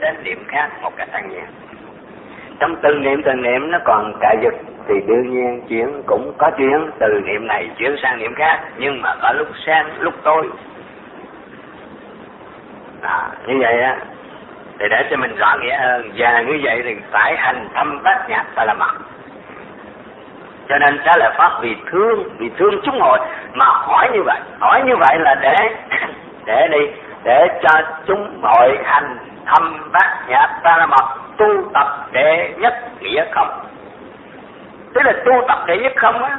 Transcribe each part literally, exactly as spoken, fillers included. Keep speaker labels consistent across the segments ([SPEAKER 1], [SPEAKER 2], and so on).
[SPEAKER 1] đến niệm khác một cách an nhiên. Trong từng niệm từng niệm nó còn cạ giật thì đương nhiên chuyển cũng có chuyển từ niệm này chuyển sang niệm khác, nhưng mà có lúc sáng lúc tối. À, như vậy á thì để cho mình rõ nghĩa hơn, và như vậy thì phải hành thâm bát nhã ba la mật. Cho nên trả lời pháp vì thương, vì thương chúng hội mà hỏi như vậy. Hỏi như vậy là để để đi để cho chúng hội hành thâm bát nhã ba la mật, tu tập đệ nhất nghĩa không. Tức là tu tập đệ nhất không á.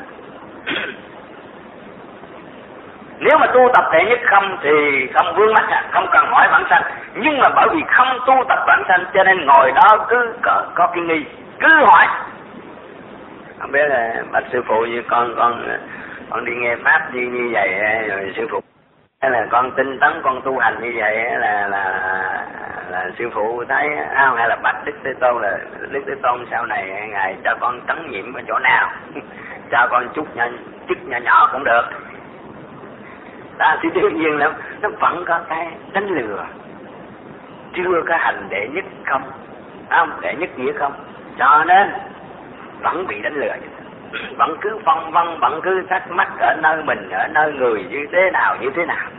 [SPEAKER 1] Nếu mà tu tập đệ nhất không thì không vướng mắc, không cần hỏi bản sanh. Nhưng mà bởi vì không tu tập bản sanh cho nên ngồi đó cứ có, có cái nghi, cứ hỏi. Không biết là bạch sư phụ như con con con đi nghe pháp đi như vậy rồi sư phụ hay là con tinh tấn con tu hành như vậy là là là sư phụ thấy không, hay là bạch Đức Thế Tôn là Đức Thế Tôn sau này ngài cho con tấn nhiệm ở chỗ nào cho con chút nhỏ, chút nhỏ nhỏ cũng được. Ta thì đương nhiên là nó vẫn có cái đánh lừa, chưa có hành đệ nhất không, không đệ nhất nghĩa không, cho nên vẫn bị đánh lừa, vẫn cứ phân vân, vẫn cứ thắc mắc ở nơi mình, ở nơi người như thế nào như thế nào.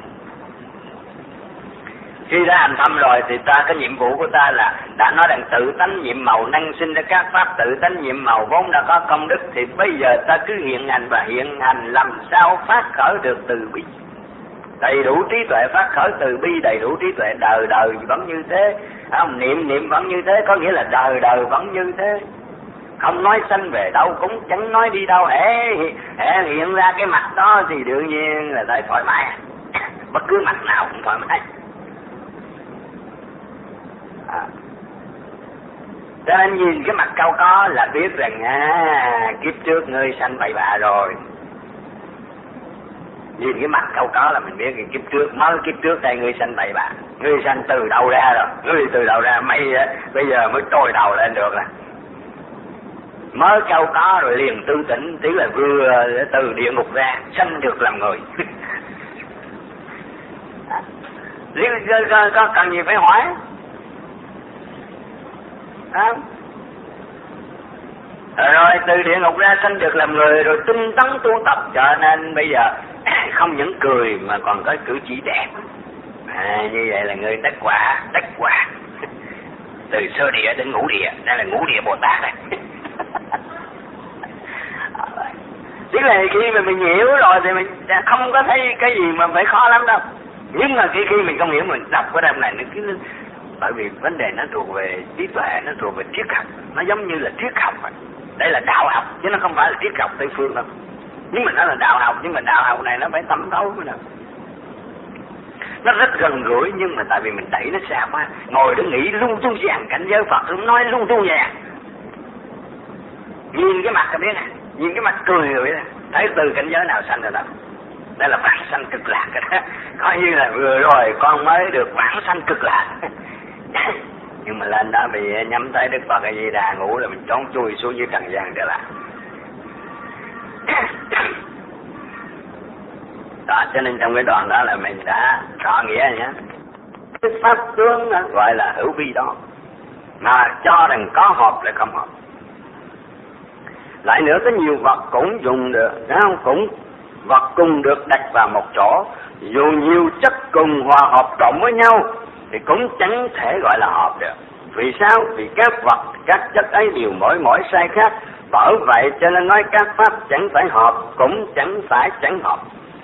[SPEAKER 1] Khi đã hành thâm rồi thì ta cái nhiệm vụ của ta là đã nói rằng tự tánh nhiệm màu năng sinh ra các pháp, tự tánh nhiệm màu vốn đã có công đức, thì bây giờ ta cứ hiện hành và hiện hành làm sao phát khởi được từ bi. Đầy đủ trí tuệ phát khởi từ bi, đầy đủ trí tuệ đời đời vẫn như thế, không niệm niệm vẫn như thế, có nghĩa là đời đời vẫn như thế. Không nói sanh về đâu, cũng chẳng nói đi đâu, hễ hễ hiện ra cái mặt đó thì đương nhiên là thấy thoải mái. Bất cứ mặt nào cũng thoải mái. À. Cho nên nhìn cái mặt cao có là biết rằng à, kiếp trước ngươi sanh bậy bạ rồi. Nhìn cái mặt cao có là mình biết cái kiếp trước, mới kiếp trước đây ngươi sanh bậy bạ. Ngươi sanh từ đâu ra rồi, ngươi từ đâu ra, mày bây giờ mới trôi đầu lên được rồi. Mới cao có rồi liền tư tỉnh, tí là vừa từ địa ngục ra, sanh được làm người. có, có, có cần gì phải hỏi? À. Rồi từ địa ngục ra sanh được làm người, rồi tinh tấn tu tập, cho nên bây giờ không những cười mà còn có cử chỉ đẹp. À, như vậy là người đắc quả, đắc quả. Từ sơ địa đến ngũ địa, đây là ngũ địa Bồ Tát này. Tức là khi mà mình hiểu rồi thì mình không có thấy cái gì mà phải khó lắm đâu. Nhưng mà khi khi mình không hiểu, mình đọc cái đêm này nó cứ, bởi vì vấn đề nó thuộc về trí tuệ, nó thuộc về triết học, nó giống như là triết học vậy. Đây là đạo học chứ nó không phải là triết học Tây phương đâu. Nhưng mà nó là đạo học, nhưng mà đạo học này nó phải thẩm thấu mới được. Nó rất gần gũi, nhưng mà tại vì mình đẩy nó xa quá, ngồi đó nghĩ lung tung dàn cảnh giới Phật, nói lung tung dàn. Nhìn cái mặt cái biết này, nhìn cái mặt cười rồi đó, thấy từ cảnh giới nào sanh rồi đó. Đây là vãng sanh cực lạc rồi đó. Coi như là vừa rồi con mới được vãng sanh cực lạc. Nhưng mà lên đó vì nhắm thấy Đức Phật A Di Đà ngủ là mình trốn chui xuống dưới trần gian trở lại. Đó, cho nên trong cái đoạn đó là mình đã rõ nghĩa nhé. Cái pháp tướng gọi là hữu vi đó, mà cho rằng có hợp lại không hợp. Lại nữa có nhiều vật cũng dùng được, phải không? Cũng vật cùng được đặt vào một chỗ, dù nhiều chất cùng hòa hợp trộn với nhau thì cũng chẳng thể gọi là hợp được. Vì sao? Vì các vật, các chất ấy đều mỗi mỗi sai khác. Bởi vậy cho nên nói các pháp chẳng phải hợp, cũng chẳng phải chẳng hợp.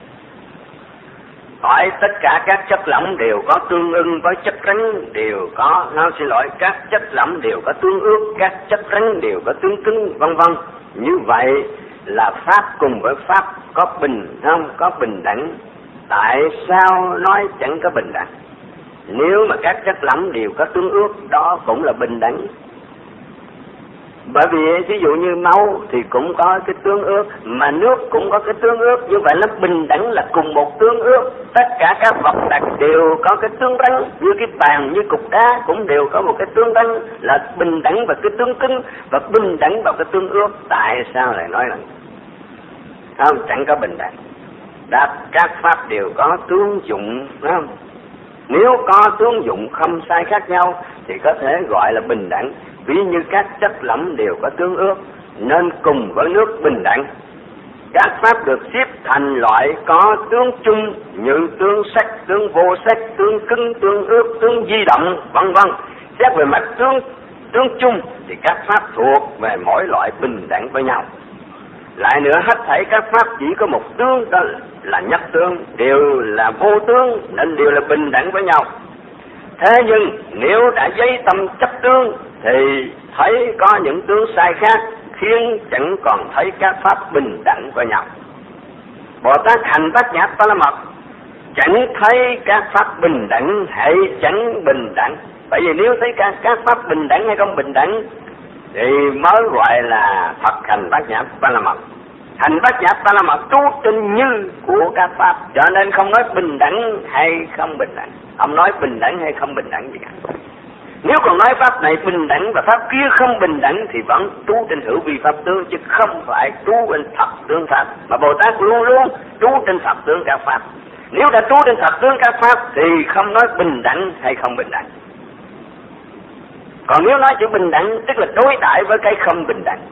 [SPEAKER 1] Hỏi tất cả các chất lỏng đều có tương ưng với chất rắn, đều có, nó xin lỗi, các chất lỏng đều có tương ước, các chất rắn đều có tương cứng, vân vân. Như vậy là pháp cùng với pháp có bình không, có bình đẳng. Tại sao nói chẳng có bình đẳng? Nếu mà các chất lỏng đều có tương ước, đó cũng là bình đẳng. Bởi vì ví dụ như máu thì cũng có cái tương ước, mà nước cũng có cái tương ước, như vậy nó bình đẳng là cùng một tương ước. Tất cả các vật đặt đều có cái tương đẳng, như cái bàn, như cục đá cũng đều có một cái tương đẳng, là bình đẳng và cái tương cứng, và bình đẳng và cái tương ước. Tại sao lại nói là không, chẳng có bình đẳng? Đáp các pháp đều có tướng dụng, không?
[SPEAKER 2] Nếu có tướng dụng không sai khác nhau thì có thể gọi là bình đẳng. Ví như các chất lỏng đều có tương ước nên cùng với nước bình đẳng. Các pháp được xếp thành loại có tướng chung như tương sắc, tương vô sắc, tương cứng, tương ước, tương di động, vân vân. Xét về mặt tướng tướng chung thì các pháp thuộc về mỗi loại bình đẳng với nhau. Lại nữa, hết thảy các pháp chỉ có một tướng, đó là nhất tướng, đều là vô tướng nên đều là bình đẳng với nhau. Thế nhưng nếu đã dây tâm chấp tướng thì thấy có những tướng sai khác, khiến chẳng còn thấy các pháp bình đẳng với nhau. Bồ Tát hành Bát Nhã Ba La Mật chẳng thấy các pháp bình đẳng hay chẳng bình đẳng. Bởi vì nếu thấy các, các pháp bình đẳng hay không bình đẳng thì mới gọi là Phật hành Bát Nhã Ba La Mật. Hành Bát Nhã Ba La Mật trú trên như của các pháp, cho nên không nói bình đẳng hay không bình đẳng, không nói bình đẳng hay không bình đẳng gì cả. Nếu còn nói pháp này bình đẳng và pháp kia không bình đẳng thì vẫn trú trên hữu vi pháp tướng, chứ không phải trú trên thập tướng pháp. Mà Bồ Tát luôn luôn trú trên thập tướng các pháp. Nếu đã trú trên thập tướng các pháp thì không nói bình đẳng hay không bình đẳng. Còn nếu nói chữ bình đẳng tức là đối đãi với cái không bình đẳng.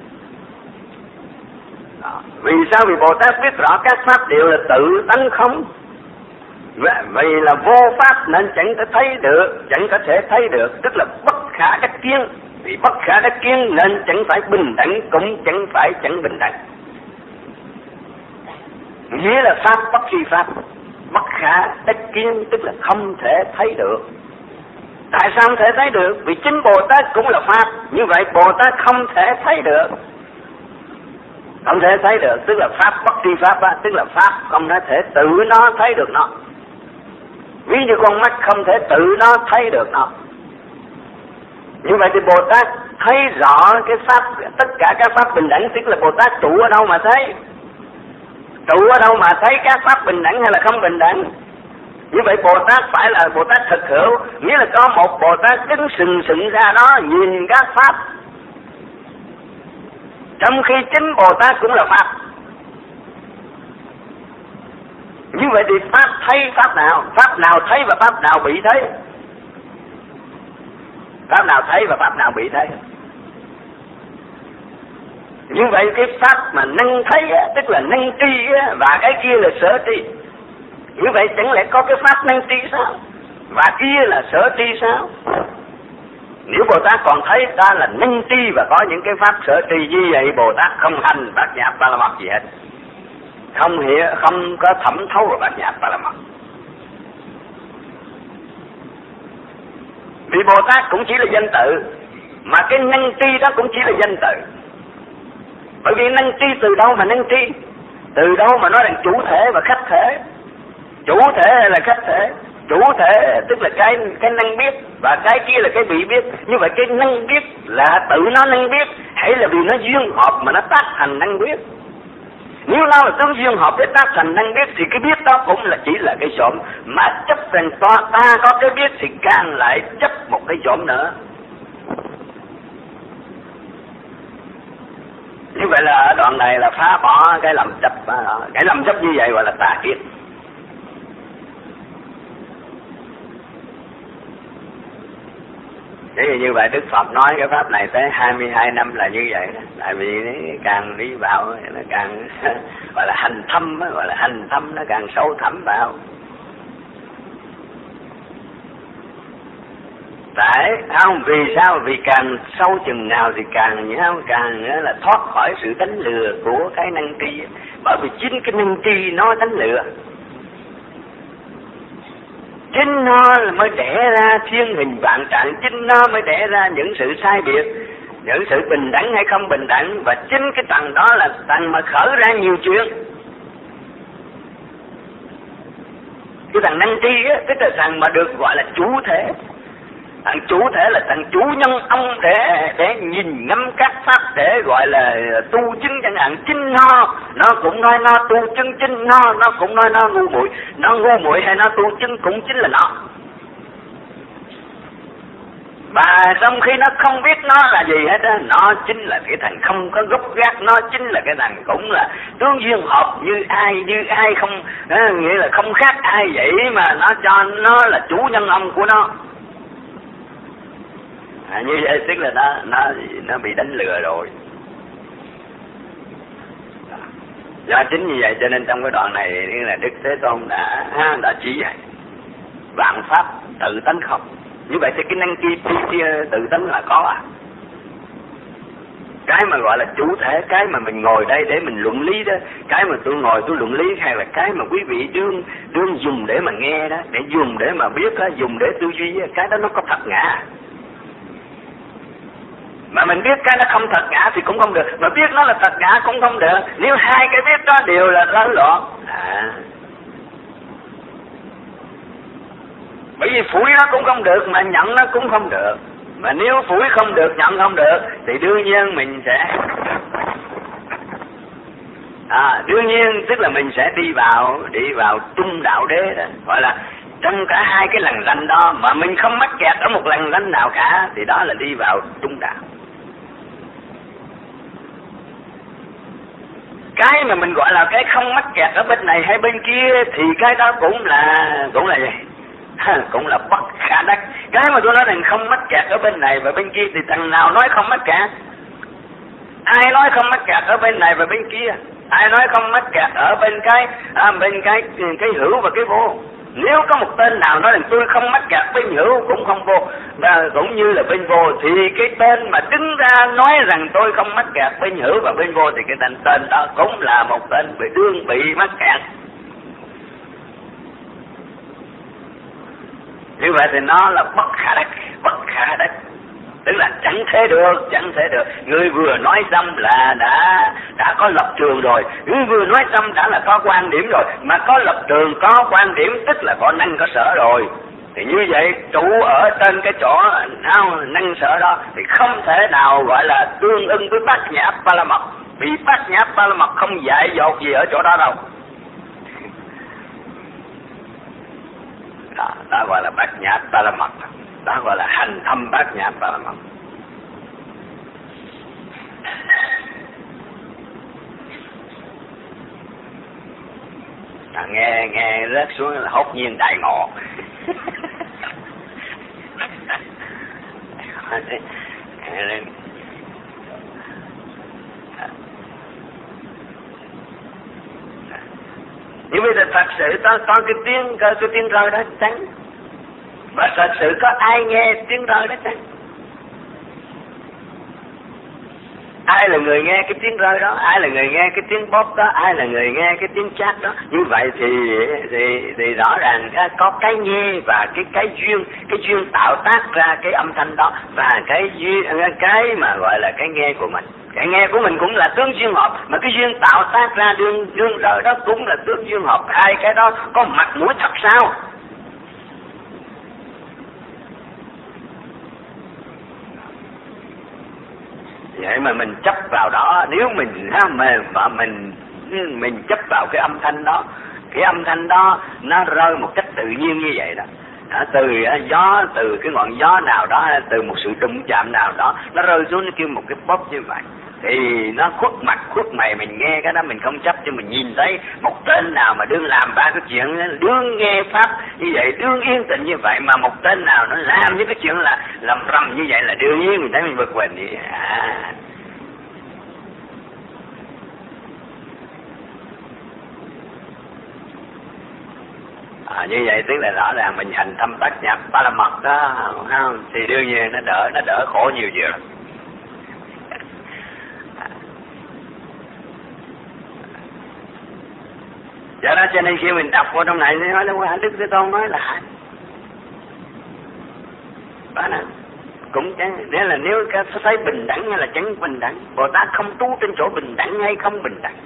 [SPEAKER 2] Đó. Vì sao? Vì Bồ Tát biết rõ các pháp đều là tự tánh không. Vì là vô pháp nên chẳng có thấy được, chẳng có thể thấy được, tức là bất khả đắc kiến. Vì bất khả đắc kiến nên chẳng phải bình đẳng, cũng chẳng phải chẳng bình đẳng. Nghĩa là pháp bất tri pháp, bất khả đắc kiến tức là không thể thấy được. Tại sao không thể thấy được? Vì chính Bồ Tát cũng là pháp, như vậy Bồ Tát không thể thấy được. Không thể thấy được tức là pháp bất tri pháp á, tức là pháp không thể tự nó thấy được nó. Ví như con mắt không thể tự nó thấy được nó. Như vậy thì Bồ Tát thấy rõ cái pháp, tất cả các pháp bình đẳng, tức là Bồ Tát trụ ở đâu mà thấy? Trụ ở đâu mà thấy các pháp bình đẳng hay là không bình đẳng? Như vậy Bồ Tát phải là Bồ Tát thực hữu, nghĩa là có một Bồ Tát đứng sừng sừng ra đó nhìn các pháp, trong khi chính Bồ Tát cũng là pháp. Như vậy thì pháp thấy pháp nào? Pháp nào thấy và pháp nào bị thấy? Pháp nào thấy và pháp nào bị thấy? Như vậy cái pháp mà năng thấy á, tức là năng tri á, và cái kia là sở tri. Như vậy chẳng lẽ có cái pháp năng tri sao? Và kia là sở tri sao? Nếu Bồ Tát còn thấy ta là năng tri và có những cái pháp sở tri, như vậy Bồ Tát không hành Bát Nhã Ba La Mật gì hết, không hiểu, không có thẩm thấu vào Bát Nhã Ba La Mật. Vì Bồ Tát cũng chỉ là danh tự, mà cái năng tri đó cũng chỉ là danh tự. Bởi vì năng tri từ đâu mà năng tri? Từ đâu mà nói là chủ thể và khách thể? Chủ thể hay là khách thể? Chủ thể tức là cái cái năng biết, và cái kia là cái bị biết. Như vậy cái năng biết là tự nó năng biết, hay là vì nó duyên hợp mà nó tác thành năng biết? Nếu nó là tướng duyên hợp để tác thành năng biết thì cái biết đó cũng là chỉ là cái xộm, mà chấp rằng ta, ta có cái biết thì càng lại chấp một cái xộm nữa. Như vậy là ở đoạn này là phá bỏ cái lầm chấp, cái lầm chấp như vậy gọi là tà kiến. Thế thì như vậy Đức Phật nói cái pháp này tới hai mươi hai năm là như vậy đó. Tại vì càng đi vào nó càng gọi là hành thâm, gọi là hành thâm, nó càng sâu thẳm vào. Tại không? Vì sao? Vì càng sâu chừng nào thì càng nhau càng là thoát khỏi sự đánh lừa của cái năng tri. Bởi vì chính cái năng tri nó đánh lừa, chính nó mới đẻ ra thiên hình vạn trạng, chính nó mới đẻ ra những sự sai biệt, những sự bình đẳng hay không bình đẳng, và chính cái tầng đó là tầng mà khởi ra nhiều chuyện. Cái tầng năng tri á, tức là tầng mà được gọi là chủ thể. Thằng chủ thể là thằng chủ nhân ông để để nhìn ngắm các pháp, để gọi là tu chứng chẳng hạn. Chính nó nó cũng nói nó tu chứng, chính nó nó cũng nói nó ngu muội, nó ngu muội hay nó tu chứng cũng chính là nó.
[SPEAKER 1] Mà trong khi nó không biết nó là gì hết á, nó chính là cái thằng không có gốc gác, nó chính là cái thằng cũng là tương duyên hợp như ai, như ai không, à, nghĩa là không khác ai vậy mà nó cho nó là chủ nhân ông của nó. À, như vậy tức là nó nó nó bị đánh lừa rồi. Do chính như vậy cho nên trong cái đoạn này là Đức Thế Tôn đã đã chỉ dạy vạn pháp tự tánh không. Như vậy thì cái năng kia tự tánh là có à. Cái mà gọi là chủ thể, cái mà mình ngồi đây để mình luận lý đó, cái mà tôi ngồi tôi luận lý, hay là cái mà quý vị đương đương dùng để mà nghe đó, để dùng để mà biết đó, dùng để tư duy đó, cái đó nó có thật ngã. Mà mình biết cái nó không thật ngã thì cũng không được, mà biết nó là thật ngã cũng không được. Nếu hai cái biết đó đều là rối loạn. À. Bởi vì phủi nó cũng không được, mà nhận nó cũng không được. Mà nếu phủi không được, nhận không được, thì đương nhiên mình sẽ à, đương nhiên tức là mình sẽ đi vào đi vào trung đạo đế đó. Gọi là trong cả hai cái lằn ranh đó mà mình không mắc kẹt ở một lằn ranh nào cả, thì đó là đi vào trung đạo. Cái mà mình gọi là cái không mắc kẹt ở bên này hay bên kia thì cái đó cũng là cũng là gì? Cũng là bất khả đắc. Cái mà tôi nói rằng không mắc kẹt ở bên này và bên kia thì thằng nào nói không mắc kẹt? Ai nói không mắc kẹt ở bên này và bên kia? Ai nói không mắc kẹt ở bên cái à, bên cái cái hữu và cái vô? Nếu có một tên nào nói rằng tôi không mắc kẹt bên hữu cũng không vô, và cũng như là bên vô, thì cái tên mà đứng ra nói rằng tôi không mắc kẹt bên hữu và bên vô thì cái tên tên đó cũng là một tên bị đương bị mắc kẹt. Như vậy thì nó là bất khả đắc, bất khả đắc, tức là chẳng thể được, chẳng thể được. Người vừa nói xong là đã đã có lập trường rồi, người vừa nói xong đã là có quan điểm rồi, mà có lập trường, có quan điểm tức là có năng có sở rồi. Thì như vậy trụ ở trên cái chỗ nào năng sở đó thì không thể nào gọi là tương ưng với bát nhã ba la mật, vì bát nhã ba la mật không dạy dột gì ở chỗ đó đâu. Đó, đó gọi là bát nhã ba la mật, đó gọi là hành thâm bát nhã ba la mật. À, nghe nghe rớt xuống là hốt nhiên đại ngộ. Nhưng bây giờ thật sự có, có cái tiếng có cái tiếng rơi đó chăng? Và thật sự có ai nghe tiếng rơi đó chăng? Ai là người nghe cái tiếng rơi đó? Ai là người nghe cái tiếng bóp đó? Ai là người nghe cái tiếng chát đó? Như vậy thì thì, thì rõ ràng có cái nghe và cái cái duyên, cái duyên tạo tác ra cái âm thanh đó, và cái duyên, cái mà gọi là cái nghe của mình. Cái nghe của mình cũng là tương duyên hợp, mà cái duyên tạo tác ra đương đương rơi đó cũng là tương duyên hợp. Hai cái đó có mặt mũi thật sao? Vậy mà mình chấp vào đó, nếu mình mà, mà mình mình chấp vào cái âm thanh đó, cái âm thanh đó nó rơi một cách tự nhiên như vậy đó, à, từ gió, từ cái ngọn gió nào đó, từ một sự đụng chạm nào đó, nó rơi xuống nó kêu một cái bóp như vậy, thì nó khuất mặt khuất mày, mình nghe cái đó mình không chấp, cho mình nhìn thấy một tên nào mà đương làm ba cái chuyện đương nghe pháp như vậy, đương yên tĩnh như vậy, mà một tên nào nó làm những cái chuyện là làm rầm như vậy là đương nhiên mình thấy mình bực mình vậy. À. À, như vậy tức là rõ ràng mình hành thâm bát nhã ba la mật đó, không? Thì đương nhiên nó đỡ nó đỡ khổ nhiều việc. Do đó cho nên khi mình đọc vào trong này thì nói là Đức Thế Tôn nói là đó nè, cũng chẳng, nếu là nếu cái thấy bình đẳng hay là chẳng bình đẳng, Bồ Tát không tu trên chỗ bình đẳng hay không bình đẳng.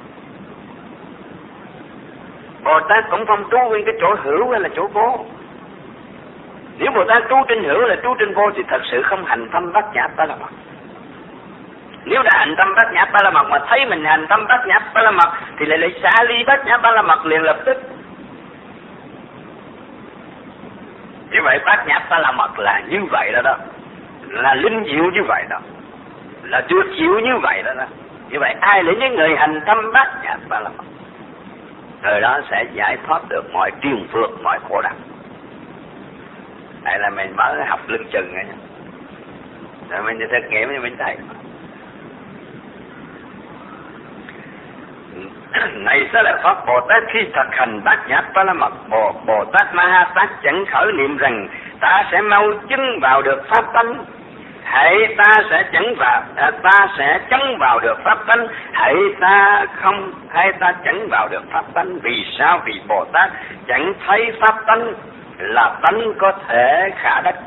[SPEAKER 1] Bồ Tát cũng không tu trên cái chỗ hữu hay là chỗ vô. Nếu Bồ Tát tu trên hữu là tu trên vô thì thật sự không hành thâm bát nhã ba la mật. Nếu đã hành tâm bát nhã ba la mật mà thấy mình hành tâm bát nhã ba la mật thì lại lại xả ly bát nhã ba la mật liền lập tức. Như vậy bát nhã ba la mật là như vậy đó đó.
[SPEAKER 2] là linh diệu như vậy đó, là tuyệt diệu như vậy đó, đó. Như vậy ai là những người hành tâm bát nhã ba la mật, người đó sẽ giải thoát được mọi triền phược, mọi khổ đau. Đây là mình mới học lưng chừng rồi, rồi mình thực nghiệm thì mình thấy. Này sẽ là Pháp Bồ Tát khi thực hành bát nhã ba la mật, Bồ, Bồ Tát Ma Ha Tát chẳng khởi niệm rằng ta sẽ mau chứng vào được pháp tánh, hãy ta sẽ chẳng vào, à, ta sẽ chẳng vào được pháp tánh, hãy ta không, hãy ta chẳng vào được pháp tánh. Vì sao? Vì Bồ Tát chẳng thấy pháp tánh là tánh có thể khả đắc.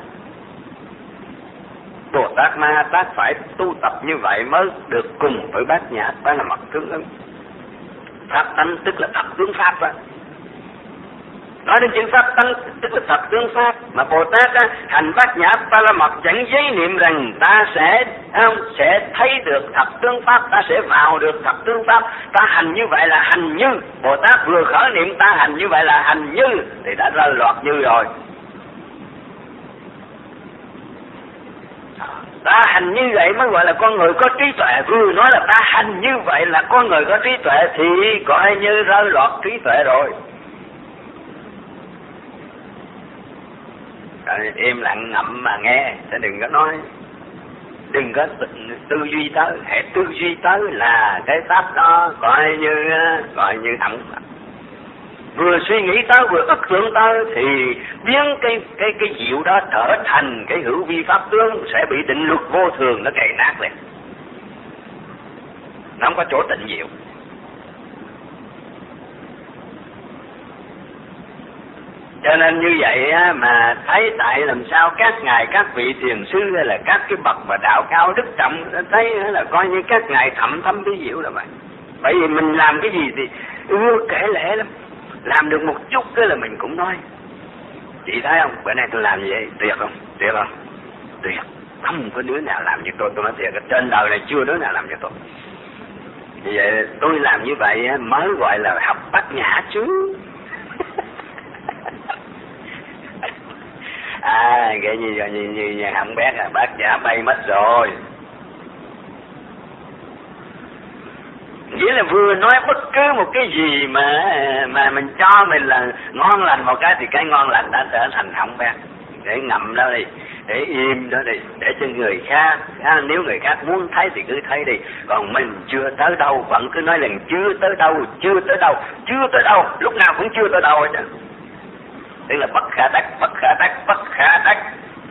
[SPEAKER 2] Bồ Tát Ma Ha Tát phải tu tập như vậy mới được cùng với bát nhã ba la mật tương ứng. Pháp tánh tức là thật tướng pháp á. Nói đến chữ pháp tánh tức là thật tướng pháp, mà Bồ Tát á, hành bát nhã ba la mật chẳng giấy niệm rằng ta sẽ không sẽ thấy được thật tướng pháp, ta sẽ vào được thật tướng pháp. Ta hành như vậy là hành như. Bồ Tát vừa khởi niệm ta hành như vậy là hành như, thì đã rơi loạt như rồi. Ta hành như vậy mới gọi là con người có trí tuệ. Vừa nói là ta hành như vậy là con người có trí tuệ thì coi như rơi loạt trí tuệ rồi. Rồi im lặng ngậm mà nghe, chứ đừng có nói, đừng có tư duy tới. Hãy tư duy tới là cái pháp đó coi như coi như thẳng. Vừa suy nghĩ tới vừa ức tưởng tới thì biến cái cái cái diệu đó trở thành cái hữu vi pháp tướng, sẽ bị định luật vô thường nó cày nát lên. Nó không có chỗ tịnh diệu. Cho nên như vậy á, mà thấy tại làm sao các ngài các vị thiền sư hay là các cái bậc mà đạo cao đức trọng thấy là coi như các ngài thậm thâm bí diệu là vậy. Bởi vì mình làm cái gì thì ưa kể lể lắm, làm được một chút cái là mình cũng nói. Chị thấy không, bữa nay tôi làm gì vậy, tuyệt không, tuyệt không, tuyệt. Không có đứa nào làm như tôi, tôi nói thiệt, trên đời này chưa đứa nào làm như tôi. Vì vậy tôi làm như vậy mới gọi là học bát nhã chứ. À, cái gì rồi, như, như nhà hạng bét à, bát nhã bay mất rồi. Nghĩa là vừa nói bất cứ một cái gì mà mà mình cho mình là ngon lành một cái thì cái ngon lành đã trở thành hỏng bét. Để ngậm đó đi, để im đó đi, để cho người khác, à, nếu người khác muốn thấy thì cứ thấy đi. Còn mình chưa tới đâu, vẫn cứ nói là chưa tới đâu, chưa tới đâu, chưa tới đâu, lúc nào cũng chưa tới đâu hết trơn. Tức là bất khả đắc, bất khả đắc, bất khả đắc.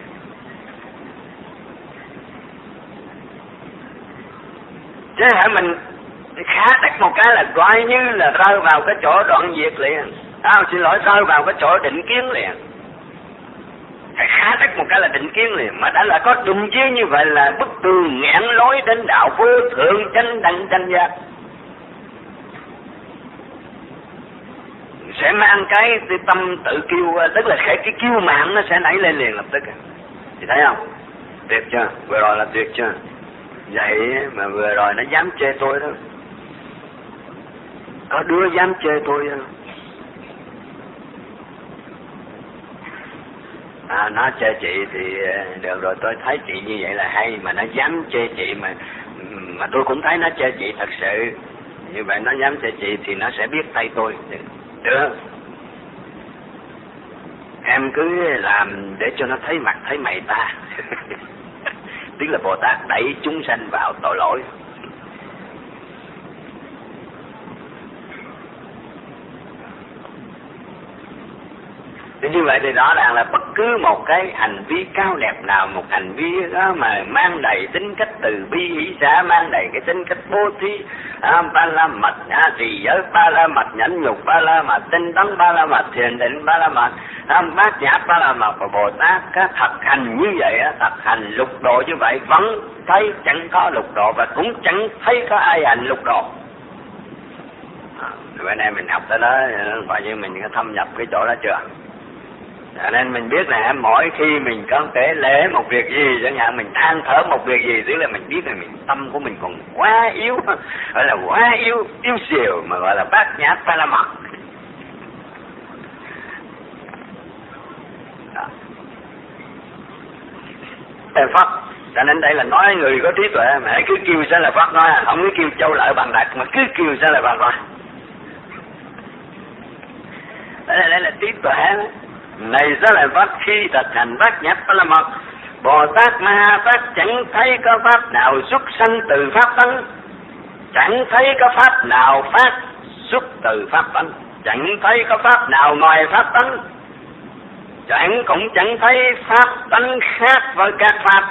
[SPEAKER 2] Chứ hả mình khá đắc một cái là coi như là rơi vào cái chỗ đoạn diệt liền. Tao xin lỗi, rơi vào cái chỗ định kiến liền. Khá đắc một cái là định kiến liền. Mà đã là có đụng chiếu như vậy là bức tường nghẹn lối đến đạo vô thượng chánh đẳng chánh giác. Sẽ mang cái, cái tâm tự kiêu, tức là cái, cái kiêu mạn nó sẽ nảy lên liền lập tức. Chị thấy không? Tuyệt chưa? Vừa rồi là tuyệt chưa? Vậy mà vừa rồi nó dám chê tôi đó. Có đứa dám chê tôi đó. À, nó chê chị thì được rồi, tôi thấy chị như vậy là hay. Mà nó dám chê chị mà mà tôi cũng thấy nó chê chị thật sự. Như vậy nó dám chê chị thì nó sẽ biết tay tôi. Được. Em cứ làm để cho nó thấy mặt thấy mày ta. Tức là Bồ Tát đẩy chúng sanh vào tội lỗi. Thì như vậy thì rõ ràng là bất cứ một cái hành vi cao đẹp nào, một hành vi đó mà mang đầy tính cách từ bi hỷ xả, mang đầy cái tính cách bố thí, à, ba la mật, à, trì giới ba la mật, nhẫn nhục ba la mật, tinh tấn ba la mật, thiền định ba la mật, à, bát nhã ba la mật và Bồ Tát cái thật hành như vậy, thật hành lục độ như vậy vẫn thấy chẳng có lục độ và cũng chẳng thấy có ai hành lục độ. À, bữa nay mình học tới đó coi như mình có thâm nhập cái chỗ đó chưa? Cho nên mình biết là mỗi khi mình có kể lễ một việc gì, chẳng hạn mình than thở một việc gì, tức là mình biết là mình tâm của mình còn quá yếu, gọi là quá yếu, yếu xìu mà gọi là bát nhã ba la mật. Phật Cho nên đây là nói người có trí tuệ, mà hãy cứ kêu sẽ là Pháp nói, không cứ kêu châu lợi bằng đạt, mà cứ kêu sẽ là Pháp nói. Đây là, đây là trí tuệ đó. Này sẽ là Pháp khi thực hành bát nhã ba la mật. Bồ Tát Ma Ha Tát chẳng thấy có pháp nào xuất sanh từ pháp tánh, chẳng thấy có pháp nào phát xuất từ pháp tánh, chẳng thấy có pháp nào ngoài pháp tánh, chẳng cũng chẳng thấy pháp tánh khác với các pháp,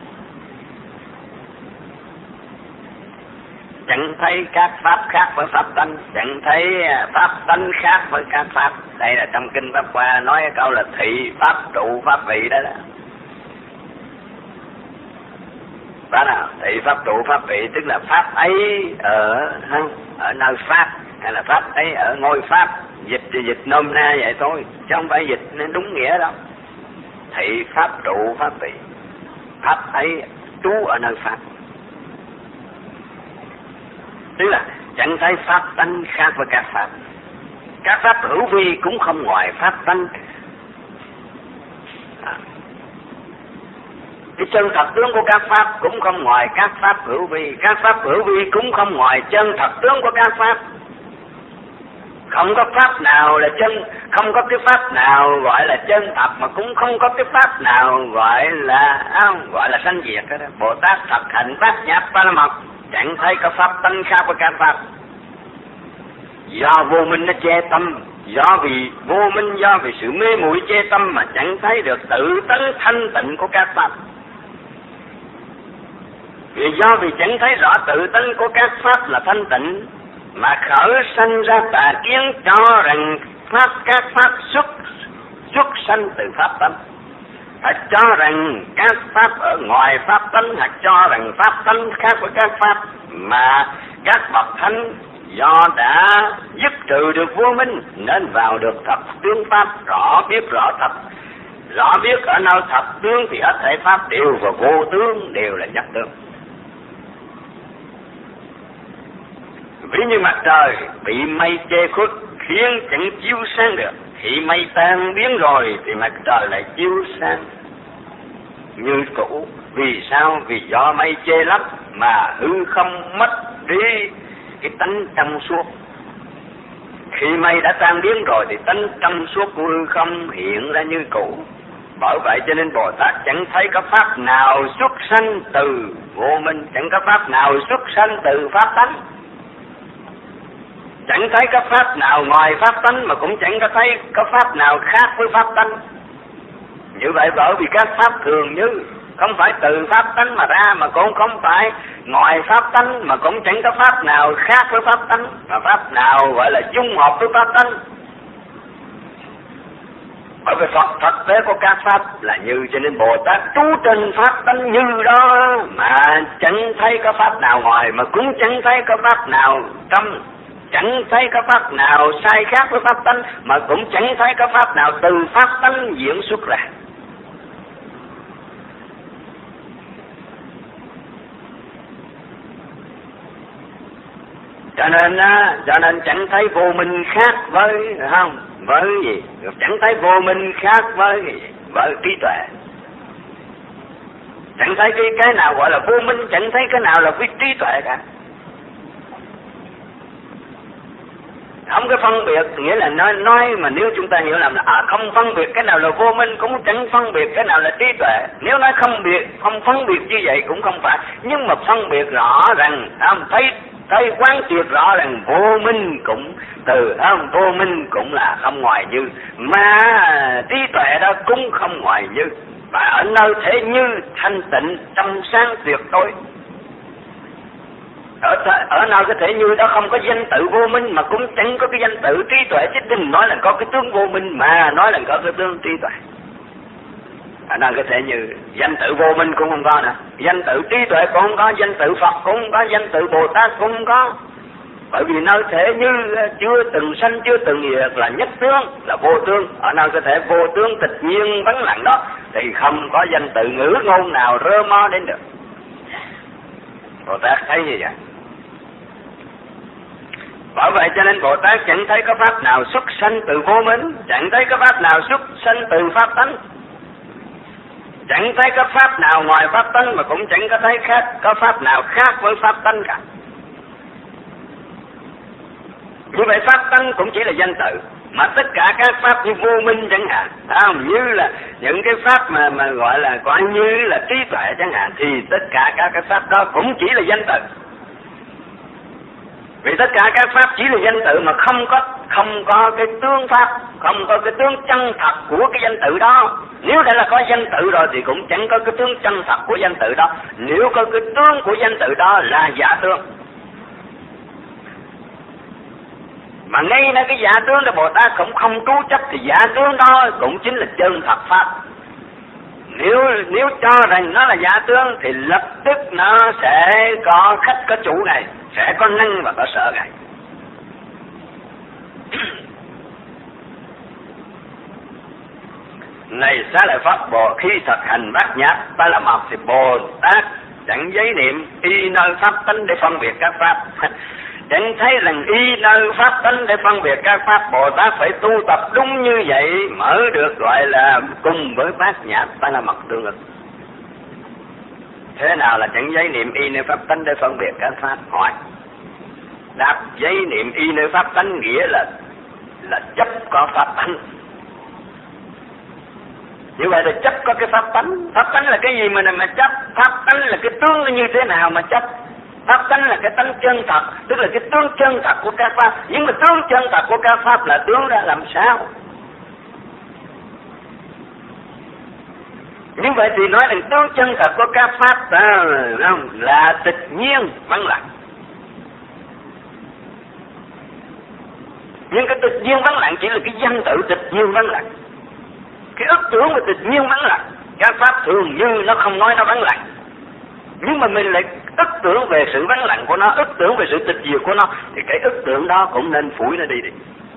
[SPEAKER 2] chẳng thấy các pháp khác với pháp tánh, chẳng thấy pháp tánh khác với các pháp. Đây là trong kinh Pháp Hoa nói cái câu là thị pháp trụ pháp vị đó đó. Đó nào, thị pháp trụ pháp vị tức là pháp ấy ở ở nơi pháp, hay là pháp ấy ở ngôi pháp. Dịch thì dịch nôm na vậy thôi, chứ không phải dịch nên đúng nghĩa đâu. Thị pháp trụ pháp vị, pháp ấy trú ở nơi pháp, tức là chẳng thấy pháp tánh khác với các pháp. Các pháp hữu vi cũng không ngoài pháp tánh. À. Cái chân thật tướng của các pháp cũng không ngoài các pháp hữu vi. Các pháp hữu vi cũng không ngoài chân thật tướng của các pháp. Không có pháp nào là chân, không có cái pháp nào gọi là chân thật, mà cũng không có cái pháp nào gọi là không gọi là sanh diệt đó. Bồ Tát thực hành bát nhã ba la mật, chẳng thấy có pháp tánh khác với các pháp. Do vô minh nó che tâm, do vì vô minh, do vì sự mê muội che tâm mà chẳng thấy được tự tánh thanh tịnh của các pháp. Vì do vì chẳng thấy rõ tự tánh của các pháp là thanh tịnh mà khởi sanh ra tà kiến cho rằng pháp các pháp xuất xuất sanh từ pháp tánh, hoặc cho rằng các pháp ở ngoài pháp tánh, hoặc cho rằng pháp tánh khác với các pháp, mà các bậc thánh do đã dứt trừ được vô minh nên vào được thập tướng pháp, rõ biết rõ thập, rõ biết ở nơi thập tướng thì hết thảy pháp đều và vô tướng, đều là nhất tướng. Ví như mặt trời bị mây che khuất khiến chẳng chiếu sáng được, khi mây tan biến rồi thì mặt trời lại chiếu sáng như cũ. Vì sao? Vì do mây che lấp mà hư không mất đi cái tánh trong suốt. Khi mây đã tan biến rồi thì tánh trong suốt của hư không hiện ra như cũ. Bởi vậy cho nên Bồ Tát chẳng thấy có pháp nào xuất sanh từ vô minh, chẳng có pháp nào xuất sanh từ pháp tánh, chẳng thấy có pháp nào ngoài pháp tánh, mà cũng chẳng có thấy có pháp nào khác với pháp tánh. Như vậy bởi vì các pháp thường như không phải từ pháp tánh mà ra, mà cũng không phải ngoài pháp tánh, mà cũng chẳng có pháp nào khác với pháp tánh, mà pháp nào gọi là dung hợp với pháp tánh. Bởi vì Phật thực tế của các pháp là như, cho nên Bồ Tát trú trên pháp tánh như đó mà chẳng thấy có pháp nào ngoài, mà cũng chẳng thấy có pháp nào trong, chẳng thấy có pháp nào sai khác với pháp tánh, mà cũng chẳng thấy có pháp nào từ pháp tánh diễn xuất ra. Cho nên á, cho nên chẳng thấy vô minh khác với không với gì, chẳng thấy vô minh khác với gì, với trí tuệ. Chẳng thấy cái cái nào gọi là vô minh, chẳng thấy cái nào là với trí tuệ cả. Không có phân biệt, nghĩa là nói nói mà nếu chúng ta hiểu làm là à, không phân biệt cái nào là vô minh, cũng chẳng phân biệt cái nào là trí tuệ. Nếu nói không biệt, không phân biệt như vậy cũng không phải, nhưng mà phân biệt rõ rằng không thấy thấy quán triệt rõ rằng vô minh cũng từ không, vô minh cũng là không ngoài như, mà trí tuệ đó cũng không ngoài như, và ở nơi thế như thanh tịnh trong sáng tuyệt đối. Ở, ở nơi cái thể như đó không có danh tự vô minh, mà cũng chẳng có cái danh tự trí tuệ, chứ đừng nói là có cái tướng vô minh, mà nói là có cái tướng trí tuệ. Ở nơi cái thể như danh tự vô minh cũng không có nè, danh tự trí tuệ cũng không có, danh tự Phật cũng không có, danh tự Bồ Tát cũng không có. Bởi vì nơi thể như chưa từng sanh, chưa từng diệt, là nhất tướng, là vô tướng. Ở nơi cái thể vô tướng tịch nhiên vắng lặng đó thì không có danh tự ngữ ngôn nào rơ mó đến được. Bồ Tát thấy như vậy. Bởi vậy cho nên Bồ Tát chẳng thấy có pháp nào xuất sanh từ vô minh, chẳng thấy có pháp nào xuất sanh từ pháp tánh, chẳng thấy có pháp nào ngoài pháp tánh, mà cũng chẳng có thấy khác có pháp nào khác với pháp tánh cả. Như vậy pháp tánh cũng chỉ là danh tự, mà tất cả các pháp như vô minh chẳng hạn, không, như là những cái pháp mà mà gọi là coi như là trí tuệ chẳng hạn, thì tất cả các cái pháp đó cũng chỉ là danh tự. Vì tất cả các pháp chỉ là danh tự mà không có không có cái tướng pháp, không có cái tướng chân thật của cái danh tự đó. Nếu đã là có danh tự rồi thì cũng chẳng có cái tướng chân thật của danh tự đó. Nếu có cái tướng của danh tự đó là giả tướng. Mà ngay nơi cái giả tướng đó Bồ Tát cũng không trú chấp, thì giả tướng đó cũng chính là chân thật pháp. Nếu nếu cho rằng nó là giả tướng thì lập tức nó sẽ có khách có chủ này, sẽ có năng và có sở này. Này Xá Lợi Phất, Bồ khi thực hành bát nhã ba la mật thì Bồ Tát chẳng giấy niệm y nơi pháp tánh để phân biệt các pháp. Chẳng thấy rằng y nơi pháp tánh để phân biệt các pháp, Bồ Tát phải tu tập đúng như vậy mới được gọi là cùng với bát nhã ba la mật tương ưng. Thế nào là chẳng giấy niệm y nơi pháp tánh để phân biệt các pháp? Hỏi. Đáp, giấy niệm y nơi pháp tánh nghĩa là là chấp có pháp tánh. Như vậy là chấp có cái pháp tánh. Pháp tánh là cái gì mà mà chấp? Pháp tánh là cái tướng như thế nào mà chấp? Pháp tánh là cái tánh chân thật, tức là cái tướng chân thật của các pháp. Nhưng mà tướng chân thật của các pháp là tướng ra làm sao? Như vậy thì nói rằng tướng chân thật của các pháp à, là tịch nhiên vắng lặng. Nhưng cái tịch nhiên vắng lặng chỉ là cái danh tự tịch nhiên vắng lặng. Cái ức tưởng về tịch nhiên vắng lặng, các pháp thường như nó không nói nó vắng lặng. Nhưng mà mình lại ức tưởng về sự vắng lặng của nó, ức tưởng về sự tịch diệt của nó, thì cái ức tưởng đó cũng nên phủi nó đi đi.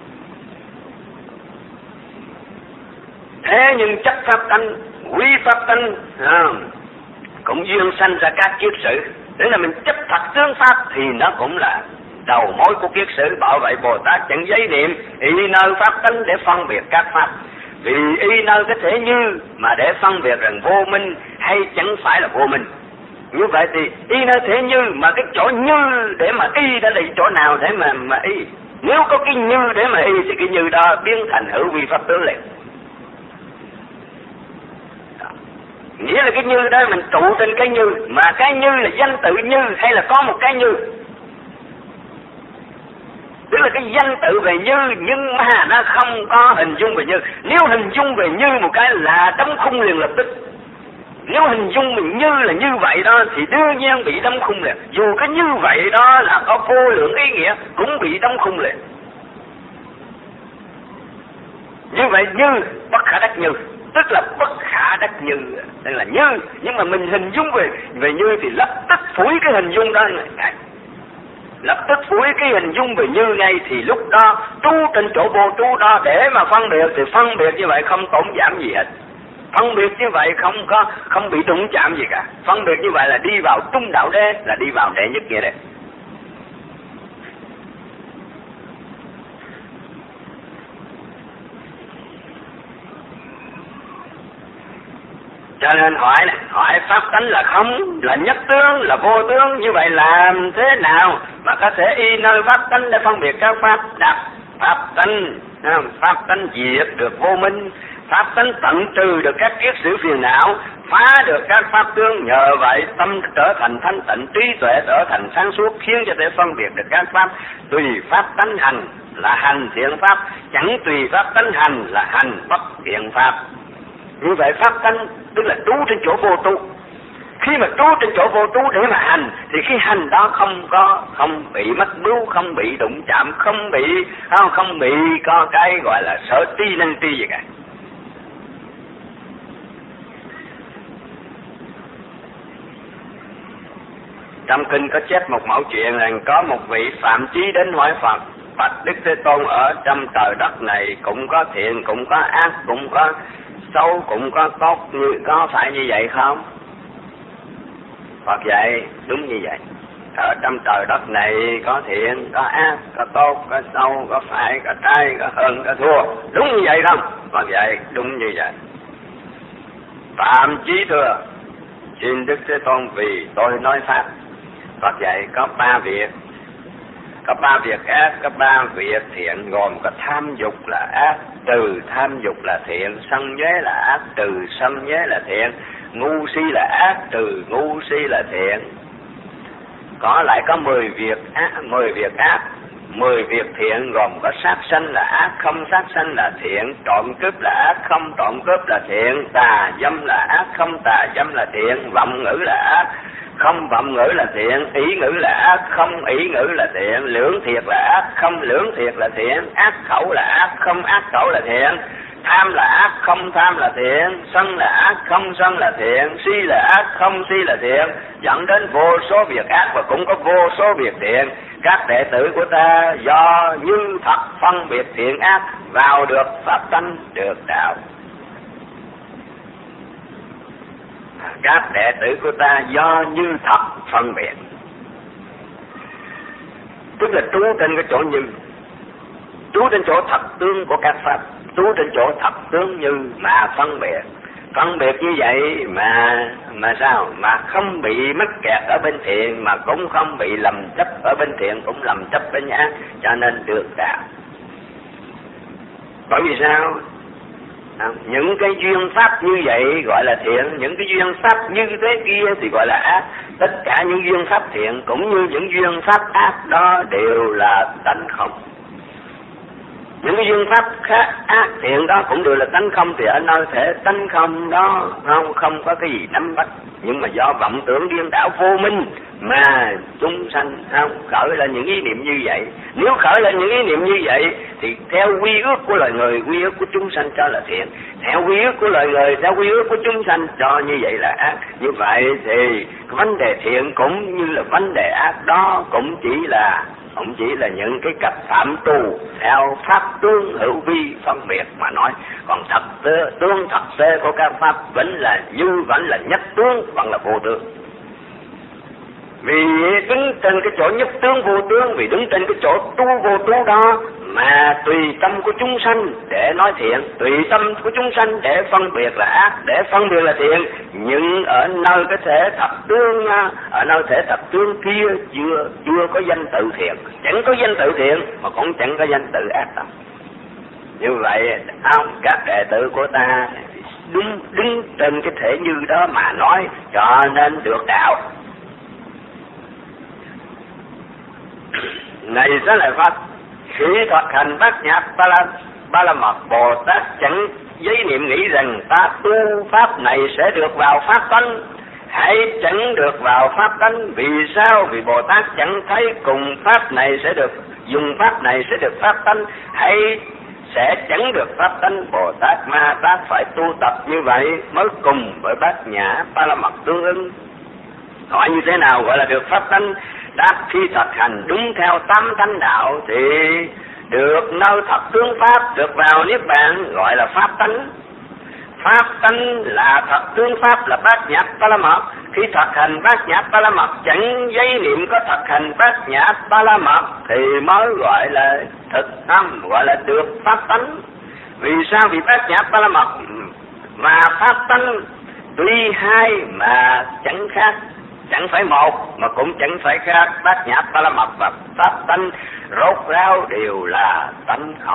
[SPEAKER 2] Thế nhưng chấp pháp tánh, quy pháp tánh à, cũng duyên sanh ra các kiết sử. Để là mình chấp thật tướng pháp thì nó cũng là đầu mối của kiết sử. Bảo vậy Bồ Tát chẳng giấy niệm y nơi pháp tánh để phân biệt các pháp. Vì y nơi cái thể như mà để phân biệt rằng vô minh hay chẳng phải là vô minh. Như vậy thì y nơi thể như, mà cái chỗ như để mà y đã là chỗ nào để mà mà y? Nếu có cái như để mà y thì cái như đó biến thành hữu vi pháp tướng liền. Nghĩa là cái như đó mình trụ trên cái như, mà cái như là danh tự như hay là có một cái như? Tức là cái danh tự về như nhưng mà nó không có hình dung về như. Nếu hình dung về như một cái là đóng khung liền lập tức. Nếu hình dung mình như là như vậy đó thì đương nhiên bị đóng khung liền. Dù cái như vậy đó là có vô lượng ý nghĩa cũng bị đóng khung liền. Như vậy như bất khả đắc như, tức là bất khả đắc như, tức là như. Nhưng mà mình hình dung về về như thì lập tức phủi cái hình dung đó ngay. Lập tức phủi cái hình dung về như ngay, thì lúc đó trú trên chỗ vô trú đó để mà phân biệt thì phân biệt như vậy không tổn giảm gì hết. Phân biệt như vậy không có không bị đụng chạm gì cả. Phân biệt như vậy là đi vào trung đạo đế, là đi vào đệ nhất nghĩa đế. Cho nên hỏi này, hỏi pháp tánh là không, là nhất tướng, là vô tướng, như vậy làm thế nào mà có thể y nơi pháp tánh để phân biệt các pháp? Đáp, pháp tánh, pháp tánh diệt được vô minh, pháp tánh tận trừ được các kiết sử phiền não, phá được các pháp tướng, nhờ vậy tâm trở thành thanh tịnh, trí tuệ trở thành sáng suốt, khiến cho thể phân biệt được các pháp. Tùy pháp tánh hành là hành thiện pháp, chẳng tùy pháp tánh hành là hành bất thiện pháp. Như vậy pháp tánh tức là trú trên chỗ vô tu. Khi mà trú trên chỗ vô trú để mà hành thì cái hành đó không có không bị mắc mưu, không bị đụng chạm, không bị không, không bị có cái gọi là sở tri năng tri gì cả. Trong kinh có chép một mẫu chuyện rằng có một vị phạm chí đến hỏi Phật: Bạch Đức Thế Tôn, ở trong trời đất này cũng có thiện, cũng có ác, cũng có xấu, cũng có tốt, như có phải như vậy không? Phật dạy đúng như vậy. Ở trong trời đất này có thiện, có ác, có tốt, có xấu, có phải, có trái, có hơn, có thua. Đúng như vậy không? Phật dạy đúng như vậy. Phạm Chí thưa, xin Đức Thế Tôn vì tôi nói pháp. Phật dạy có ba việc, có ba việc ác, có ba việc thiện, gồm có tham dục là ác, từ tham dục là thiện, sân nhuế là ác, từ sân nhuế là thiện, ngu si là ác, từ ngu si là thiện. Có lại có mười việc ác, mười việc ác, mười việc thiện, gồm có sát sanh là ác, không sát sanh là thiện, trộm cướp là ác, không trộm cướp là thiện, tà dâm là ác, không tà dâm là thiện, vọng ngữ là ác, không vọng ngữ là thiện, ý ngữ là ác, không ý ngữ là thiện, lưỡng thiệt là ác, không lưỡng thiệt là thiện, ác khẩu là ác, không ác khẩu là thiện, tham là ác, không tham là thiện, sân là ác, không sân là thiện, si là ác, không si là thiện, dẫn đến vô số việc ác và cũng có vô số việc thiện. Các đệ tử của ta do như thật phân biệt thiện ác, vào được pháp tánh được đạo. Các đệ tử của ta do như thật phân biệt, tức là trú trên cái chỗ như, trú trên chỗ thật tướng của các pháp, trú trên chỗ thật tướng như mà phân biệt. Phân biệt như vậy mà mà sao? Mà không bị mắc kẹt ở bên thiện, mà cũng không bị lầm chấp ở bên thiện, cũng lầm chấp bên ác, cho nên được đạo. Bởi vì sao? Những cái duyên pháp như vậy gọi là thiện, những cái duyên pháp như thế kia thì gọi là ác. Tất cả những duyên pháp thiện cũng như những duyên pháp ác đó đều là tánh không. Những cái duyên pháp khác ác thiện đó cũng đều là tánh không, thì ở nơi thể tánh không đó không không có cái gì nắm bắt, nhưng mà do vọng tưởng điên đảo vô minh mà chúng sanh không khởi lên những ý niệm như vậy. Nếu khởi lên những ý niệm như vậy thì theo quy ước của loài người, quy ước của chúng sanh cho là thiện, theo quy ước của loài người, theo quy ước của chúng sanh cho như vậy là ác. Như vậy thì vấn đề thiện cũng như là vấn đề ác đó cũng chỉ là cũng chỉ là những cái cách phạm trù theo pháp tương hữu vi phân biệt mà nói. Còn thật tương thật tế của các pháp vẫn là như, vẫn là nhất tướng, vẫn là vô tướng. Vì đứng trên cái chỗ nhất tướng vô tướng, vì đứng trên cái chỗ tu vô tu đó mà tùy tâm của chúng sanh để nói thiện, tùy tâm của chúng sanh để phân biệt là ác, để phân biệt là thiện. Nhưng ở nơi cái thể thập tướng, ở nơi thể thập tướng kia chưa chưa có danh tự thiện, chẳng có danh tự thiện mà cũng chẳng có danh tự ác tâm. Như vậy không, các đệ tử của ta đứng đứng trên cái thể như đó mà nói, cho nên được đạo. Này sẽ lại Phật, khi thực hành bát nhã ba la ba la mật, Bồ Tát chẳng giấy niệm nghĩ rằng ta tu pháp này sẽ được vào pháp tánh, hãy chẳng được vào pháp tánh. Vì sao? Vì Bồ Tát chẳng thấy cùng pháp này sẽ được, dùng pháp này sẽ được pháp tánh, hay sẽ chẳng được pháp tánh. Bồ Tát Ma Tát phải tu tập như vậy mới cùng với bát nhã ba la mật tương ứng. Hỏi như thế nào gọi là được pháp tánh? Đáp, khi thực hành đúng theo tam thánh đạo thì được nơi thật tướng pháp, được vào niết bàn gọi là pháp tánh. Pháp tánh là thật tướng pháp, là bát nhã ba la mật. Khi thực hành bát nhã ba la mật chẳng giấy niệm có thực hành bát nhã ba la mật thì mới gọi là thực tâm, gọi là được pháp tánh. Vì sao? Vì bát nhã ba la mật và pháp tánh tuy hai mà chẳng khác, chẳng phải một mà cũng chẳng phải khác. Bát nhã ba la mật và pháp tánh rốt ráo đều là tánh không.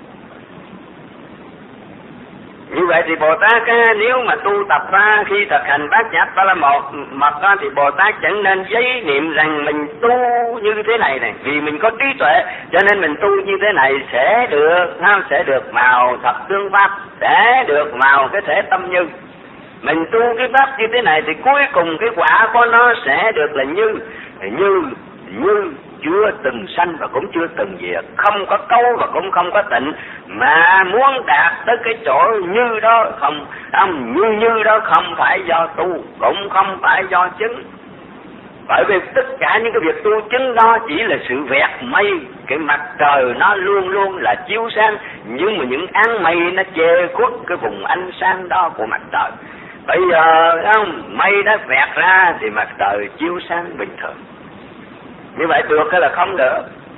[SPEAKER 2] Như vậy thì Bồ Tát nếu mà tu tập ra khi thực hành bát nhã ba la mật đó, thì Bồ Tát chẳng nên giấy niệm rằng mình tu như thế này này, vì mình có trí tuệ cho nên mình tu như thế này sẽ được, sẽ được vào thập tương pháp, sẽ được vào cái thể tâm như. Mình tu cái pháp như thế này thì cuối cùng cái quả của nó sẽ được là như, như, như chưa từng sanh và cũng chưa từng diệt, không có câu và cũng không có tịnh. Mà muốn đạt tới cái chỗ như đó không, không như như đó không phải do tu, cũng không phải do chứng. Bởi vì tất cả những cái việc tu chứng đó chỉ là sự vẹt mây. Cái mặt trời nó luôn luôn là chiếu sáng, nhưng mà những áng mây nó che khuất cái vùng ánh sáng đó của mặt trời. Bây giờ không, mây đã vẹt ra thì mặt trời chiếu sáng bình thường. Như vậy được hay là không được?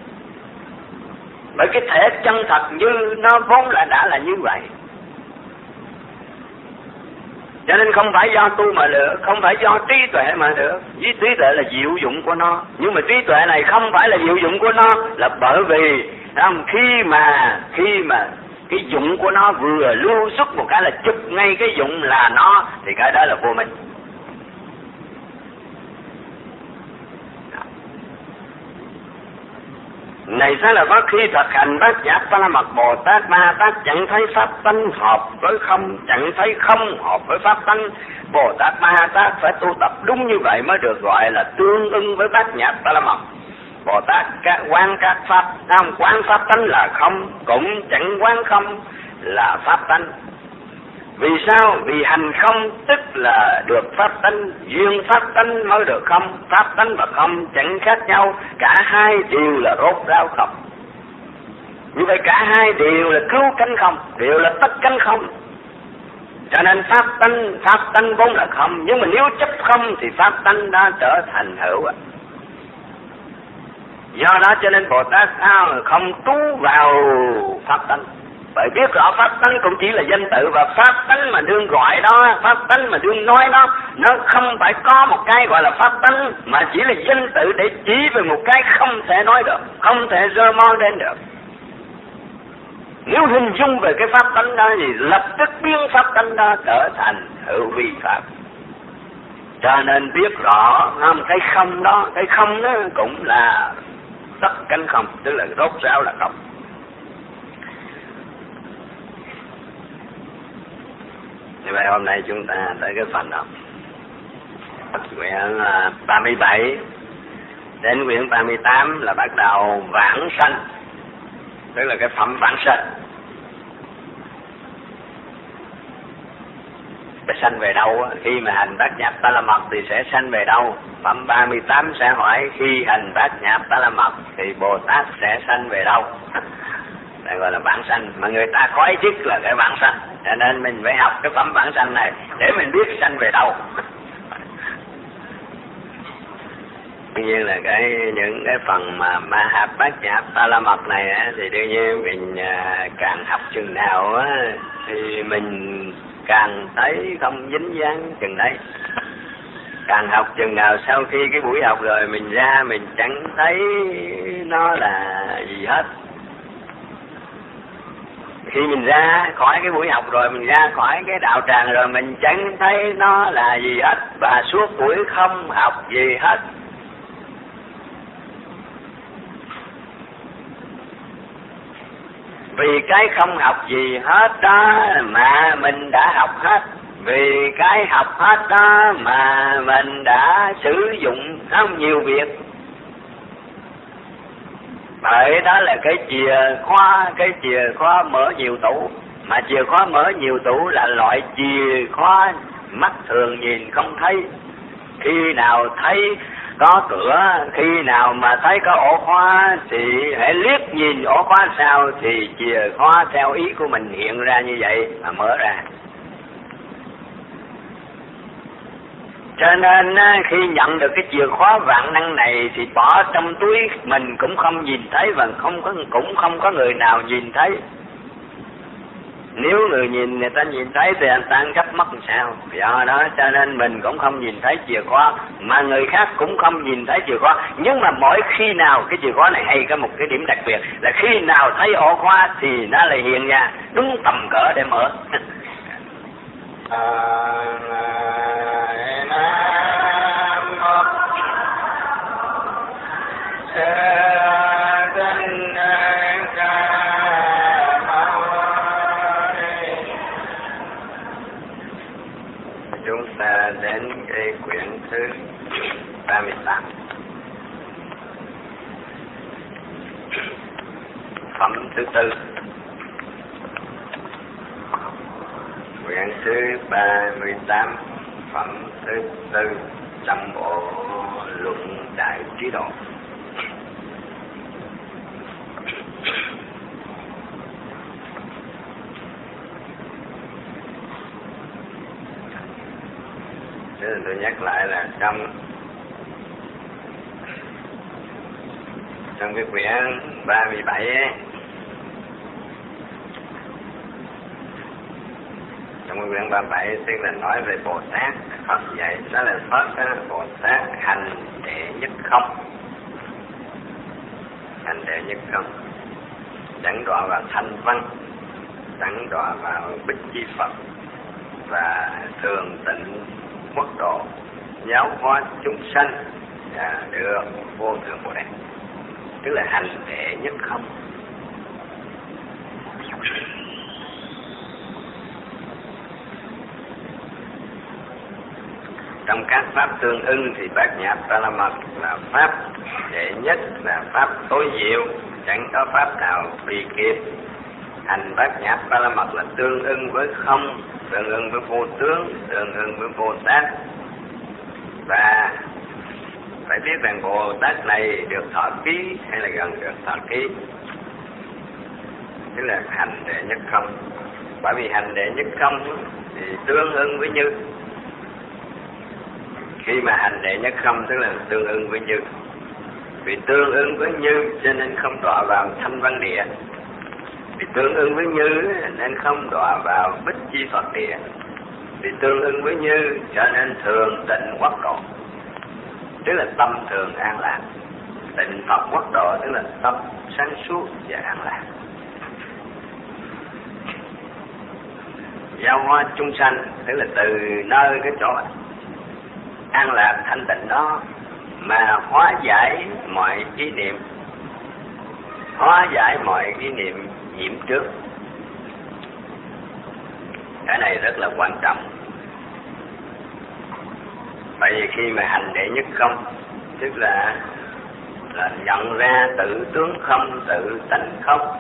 [SPEAKER 2] Bởi cái thể chân thật như nó vốn là đã là như vậy. Cho nên không phải do tu mà được, không phải do trí tuệ mà được. Với trí tuệ là diệu dụng của nó. Nhưng mà trí tuệ này không phải là diệu dụng của nó, là bởi vì không, khi mà khi mà cái dụng của nó vừa lưu xuất một cái là chụp ngay cái dụng là nó, thì cái đó là vô minh. Này sẽ là có khi thực hành bát nhã ba la mật Bồ Tát Ma Tát chẳng thấy pháp tánh hợp với không, chẳng thấy không hợp với pháp tánh. Bồ Tát Ma Tát phải tu tập đúng như vậy mới được gọi là tương ưng với bát nhã ba la mật. Bồ Tát các quán các pháp, không quán pháp tánh là không, cũng chẳng quán không là pháp tánh. Vì sao? Vì hành không tức là được pháp tánh, duyên pháp tánh mới được không. Pháp tánh và không chẳng khác nhau, cả hai đều là rốt ráo không. Như vậy cả hai đều là cứu cánh không, đều là tất cánh không. Cho nên pháp tánh, pháp tánh vốn là không, nhưng mà nếu chấp không thì pháp tánh đã trở thành hữu. Do đó cho nên Bồ Tát không trú vào pháp tánh, bởi biết rõ pháp tánh cũng chỉ là danh tự, và pháp tánh mà đương gọi đó, pháp tánh mà đương nói đó, nó không phải có một cái gọi là pháp tánh, mà chỉ là danh tự để chỉ về một cái không thể nói được, không thể rơ mó đến được. Nếu hình dung về cái pháp tánh đó thì lập tức biến pháp tánh đó trở thành hữu vi pháp. Cho nên biết rõ không, cái không đó, cái không đó cũng là tất cánh không, tức là rốt ráo là không. Như vậy hôm nay chúng ta tới cái phần đó, quyển ba mươi bảy đến quyển ba mươi tám là bắt đầu vãng sanh, tức là cái phẩm vãng sanh. Cái sanh về đâu? Khi mà hành bát nhã ba la mật thì sẽ sanh về đâu? Phẩm ba mươi tám sẽ hỏi khi hành bát nhã ba la mật thì Bồ Tát sẽ sanh về đâu? Đây gọi là vãng sanh, mà người ta có ý thức là cái vãng sanh, cho nên mình phải học cái phẩm vãng sanh này để mình biết sanh về đâu. Tuy nhiên là cái những cái phần mà ma hạp bát nhã ba la mật này á, thì đương nhiên mình à, càng học chừng nào á, thì mình càng thấy không dính dáng chừng đấy. Càng học chừng nào sau khi cái buổi học rồi mình ra mình chẳng thấy nó là gì hết. Khi mình ra khỏi cái buổi học rồi, mình ra khỏi cái đạo tràng rồi, mình chẳng thấy nó là gì hết, và suốt buổi không học gì hết. Vì cái không học gì hết đó mà mình đã học hết. Vì cái học hết đó mà mình đã sử dụng không nhiều việc. Bởi đó là cái chìa khóa, cái chìa khóa mở nhiều tủ. Mà chìa khóa mở nhiều tủ là loại chìa khóa mắt thường nhìn không thấy. Khi nào thấy có cửa, khi nào mà thấy có ổ khóa thì hãy liếc nhìn ổ khóa sao thì chìa khóa theo ý của mình hiện ra như vậy mà mở ra. Cho nên khi nhận được cái chìa khóa vạn năng này thì bỏ trong túi mình cũng không nhìn thấy, và không có cũng không có người nào nhìn thấy. Nếu người nhìn người ta nhìn thấy thì anh ta gấp mất làm sao? Do đó cho nên mình cũng không nhìn thấy chìa khóa, mà người khác cũng không nhìn thấy chìa khóa. Nhưng mà mỗi khi nào cái chìa khóa này hay có một cái điểm đặc biệt là khi nào thấy ổ khóa thì nó lại hiện ra đúng tầm cỡ để mở. Chúng ta đến cái quyển thứ ba mươi tám, phẩm thứ tư. Quyển thứ ba mươi tám, phẩm thứ tư trong bộ luận Đại Trí Độ. Thế là tôi nhắc lại là trong trong cái quyển ba mươi bảy ấy, trong quyển ba bảy tức là nói về Bồ Tát. Phật dạy đó là Phật đó, Bồ Tát hành đệ nhất không, hành đệ nhất không, chẳng đọa vào thanh văn, chẳng đọa vào bích chi Phật, và thường tịnh quốc độ, giáo hóa chúng sanh và được vô thượng Bồ Đề. Tức là hành đệ nhất không. Trong các pháp tương ưng thì Bát Nhã Ba La Mật là pháp đệ nhất, là pháp tối diệu, chẳng có pháp nào bị kịp. Hành Bát Nhã Ba La Mật là tương ưng với không, tương ưng với vô tướng, tương ưng với Bồ Tát. Và phải biết rằng Bồ Tát này được thọ ký hay là gần được thọ ký, tức là hành đệ nhất không. Bởi vì hành đệ nhất không thì tương ưng với như. Khi mà hành đệ nhất không tức là tương ưng với như. Vì tương ưng với như cho nên không đọa vào thanh văn địa. Vì tương ưng với như nên không đọa vào bích chi Phật địa. Vì tương ưng với như cho nên thường tịnh quốc độ, tức là tâm thường an lạc. Tịnh Phật quốc độ tức là tâm sáng suốt và an lạc. Giáo hóa chúng sanh tức là từ nơi cái chỗ an lạc thanh tịnh đó mà hóa giải mọi ý niệm, hóa giải mọi ý niệm nhiễm trước. Cái này rất là quan trọng. Bởi vì khi mà hành đệ nhất không tức là là nhận ra tự tướng không, tự tánh không,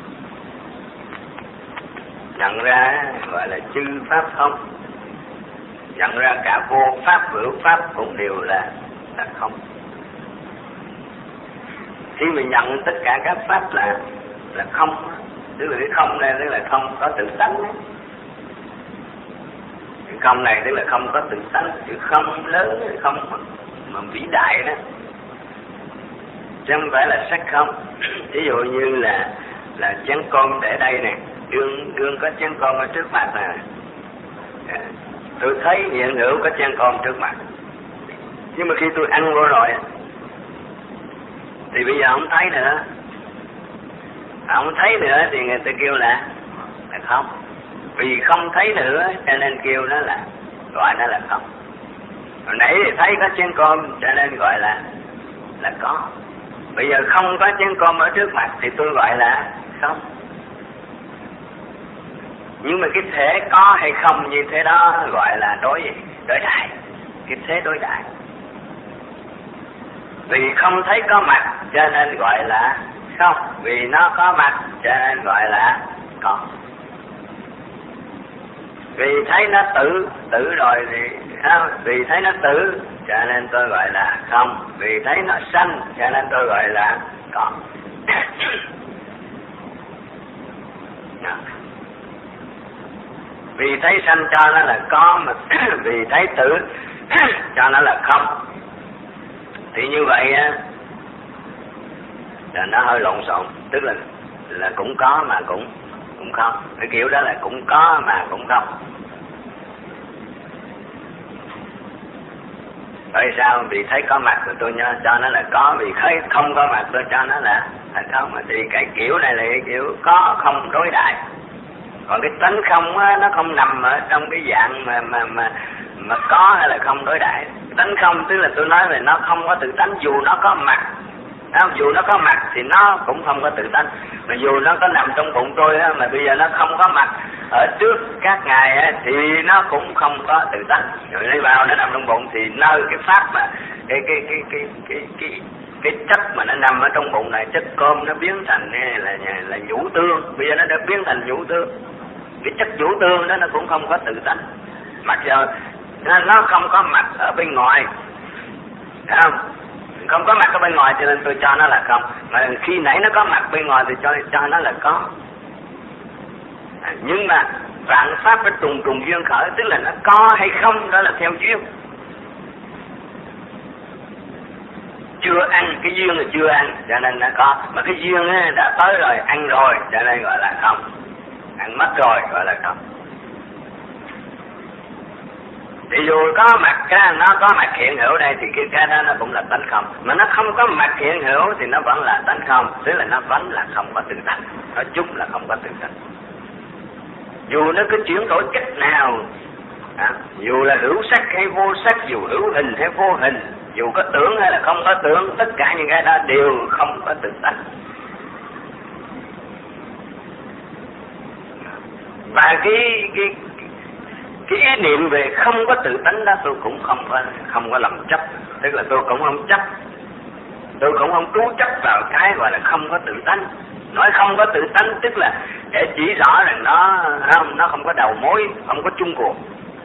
[SPEAKER 2] nhận ra gọi là chư pháp không, nhận ra cả vô pháp hữu pháp cũng đều là là không. Khi mình nhận tất cả các pháp là là không, tức là cái không này tức là không có tự tánh đấy. Cái không này tức là không có tự tánh, chữ không lớn, không mà vĩ đại đó, chứ không phải là sắc không. Ví dụ như là là chén cơm để đây nè, đương đương có chén cơm ở trước mặt nè, tôi thấy hiện hữu có chén cơm trước mặt, nhưng mà khi tôi ăn vô rồi thì bây giờ không thấy nữa, không thấy nữa thì người ta kêu là là không. Vì không thấy nữa cho nên kêu nó là, gọi nó là không. Hồi nãy thì thấy có chén cơm cho nên gọi là là có. Bây giờ không có chén cơm ở trước mặt thì tôi gọi là không. Nhưng mà cái thể có hay không như thế đó gọi là đối đối đại, cái thế đối đại. Vì không thấy có mặt cho nên gọi là không, vì nó có mặt cho nên gọi là có. Vì thấy nó tử, tử rồi thì không, vì thấy nó tử cho nên tôi gọi là không, vì thấy nó sanh cho nên tôi gọi là có. Vì thấy sanh cho nó là có, mà vì thấy tử cho nó là không. Thì như vậy á là nó hơi lộn xộn, tức là là cũng có mà cũng cũng không. Cái kiểu đó là cũng có mà cũng không. Tại sao? Vì thấy có mặt rồi tôi cho nó là có, vì thấy không có mặt tôi cho nó là là không. Thì cái kiểu này là cái kiểu có không đối đại. Còn cái tánh không á, nó không nằm ở trong cái dạng mà mà mà mà có hay là không đối đại. Tánh không tức là tôi nói về nó không có tự tánh, dù nó có mặt. Đó, dù nó có mặt thì nó cũng không có tự tánh. Mà dù nó có nằm trong bụng tôi á, mà bây giờ nó không có mặt ở trước các ngài á, thì nó cũng không có tự tánh. Rồi lấy vào nó nằm trong bụng thì nơi cái pháp mà cái cái cái cái cái cái cái chất mà nó nằm ở trong bụng này, chất cơm nó biến thành là là nhũ tương. Bây giờ nó đã biến thành nhũ tương. Cái chất nhũ tương đó nó cũng không có tự tánh. Mặc giờ nó không có mặt ở bên ngoài, thấy không? Không có mặt ở bên ngoài cho nên tôi cho nó là không. Mà khi nãy nó có mặt bên ngoài thì cho cho nó là có. À, nhưng mà vạn pháp với trùng trùng duyên khởi, tức là nó có hay không đó là theo duyên. Chưa ăn, cái duyên là chưa ăn cho nên nó có. Mà cái duyên á, đã tới rồi, ăn rồi cho nên gọi là không. Ăn mất rồi gọi là không. Thì dù có mặt cái nó có mặt hiện hữu đây thì cái cái đó nó cũng là tánh không, mà nó không có mặt hiện hữu thì nó vẫn là tánh không, tức là nó vẫn là không có tự tánh, nói chung là không có tự tánh. Dù nó cứ chuyển đổi cách nào, à, dù là hữu sắc hay vô sắc, dù hữu hình hay vô hình, dù có tưởng hay là không có tưởng, tất cả những cái đó đều không có tự tánh. Và cái cái cái ý niệm về không có tự tánh đó tôi cũng không có không có làm chấp, tức là tôi cũng không chấp, tôi cũng không cố chấp vào cái gọi là không có tự tánh. Nói không có tự tánh tức là để chỉ rõ rằng nó không nó không có đầu mối, không có chung cuộc.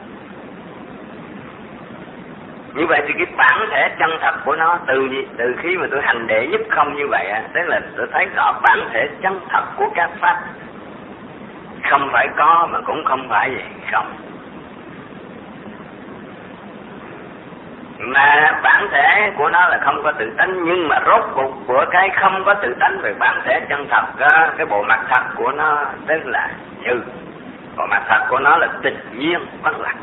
[SPEAKER 2] Như vậy thì cái bản thể chân thật của nó từ từ khi mà tôi hành đệ nhất không như vậy, tức là tôi thấy rõ bản thể chân thật của các pháp không phải có mà cũng không phải gì không, mà bản thể của nó là không có tự tánh, nhưng mà rốt cuộc của cái không có tự tánh về bản thể chân thật, cái bộ mặt thật của nó tức là như bộ mặt thật của nó là tịch nhiên bất lạc.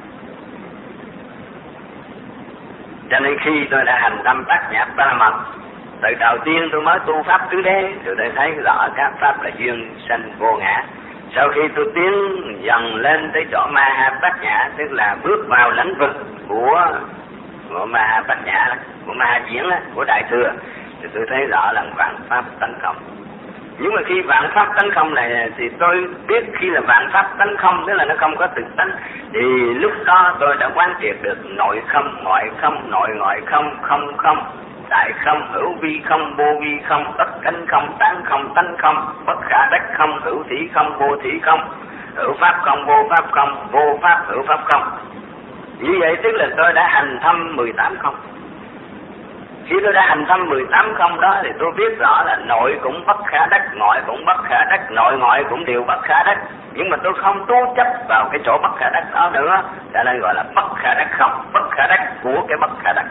[SPEAKER 2] Cho nên khi tôi đã hành tâm bát nhã ba la mật, từ đầu tiên tôi mới tu pháp tứ đế, rồi tôi thấy rõ các pháp là duyên sanh vô ngã. Sau khi tôi tiến dần lên tới chỗ ma ha bát nhã, tức là bước vào lĩnh vực của của ma ha bát nhã, của ma ha diễn, của đại thừa, thì tôi thấy rõ là vạn pháp tánh không. Nhưng mà khi vạn pháp tánh không này thì tôi biết khi là vạn pháp tánh không, tức là nó không có tự tánh, thì lúc đó tôi đã quán triệt được nội không, ngoại không, nội ngoại không, không không, đại không, hữu vi không, vô vi không, tất cánh không, tán không, tánh không, bất khả đắc không, hữu thủy không, vô thủy không, hữu pháp không, vô pháp không, vô pháp hữu pháp không. Như vậy tức là tôi đã hành thâm mười tám không. Khi tôi đã hành thâm mười tám không đó thì tôi biết rõ là nội cũng bất khả đắc, ngoại cũng bất khả đắc, nội ngoại cũng đều bất khả đắc. Nhưng mà tôi không cố chấp vào cái chỗ bất khả đắc đó nữa, cho nên gọi là bất khả đắc không, bất khả đắc của cái bất khả đắc.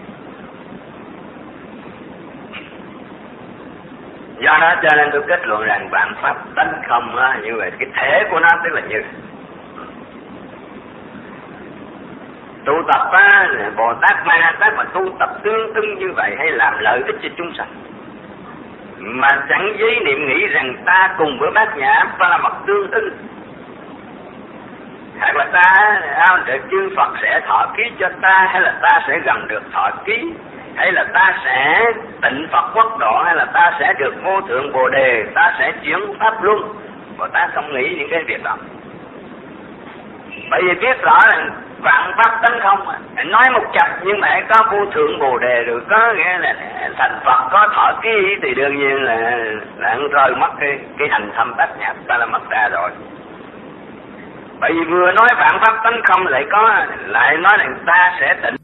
[SPEAKER 2] Do đó cho nên tôi kết luận rằng vạn pháp tánh không đó, như vậy cái thể của nó tức là như tu tập á, Bồ Tát Ma Ha Tát mà tu tập tương tương như vậy hay làm lợi ích cho chúng sanh, mà chẳng giấy niệm nghĩ rằng ta cùng với bát nhã ba la mật tương ưng, hoặc là ta được chư Phật sẽ thọ ký cho ta, hay là ta sẽ gần được thọ ký, hay là ta sẽ tịnh Phật quốc độ, hay là ta sẽ được vô thượng Bồ Đề, ta sẽ chuyển pháp luân. Bồ Tát không nghĩ những cái việc đó, bởi vì biết rõ là vạn pháp tánh không, nói một chập nhưng mà có vô thượng Bồ Đề rồi, có nghĩa là thành Phật, có thọ ký thì đương nhiên là là rơi mất cái cái hành thâm bát nhã ba la mật ra rồi. Bởi vì vừa nói vạn pháp tánh không lại có lại nói rằng ta sẽ tịnh.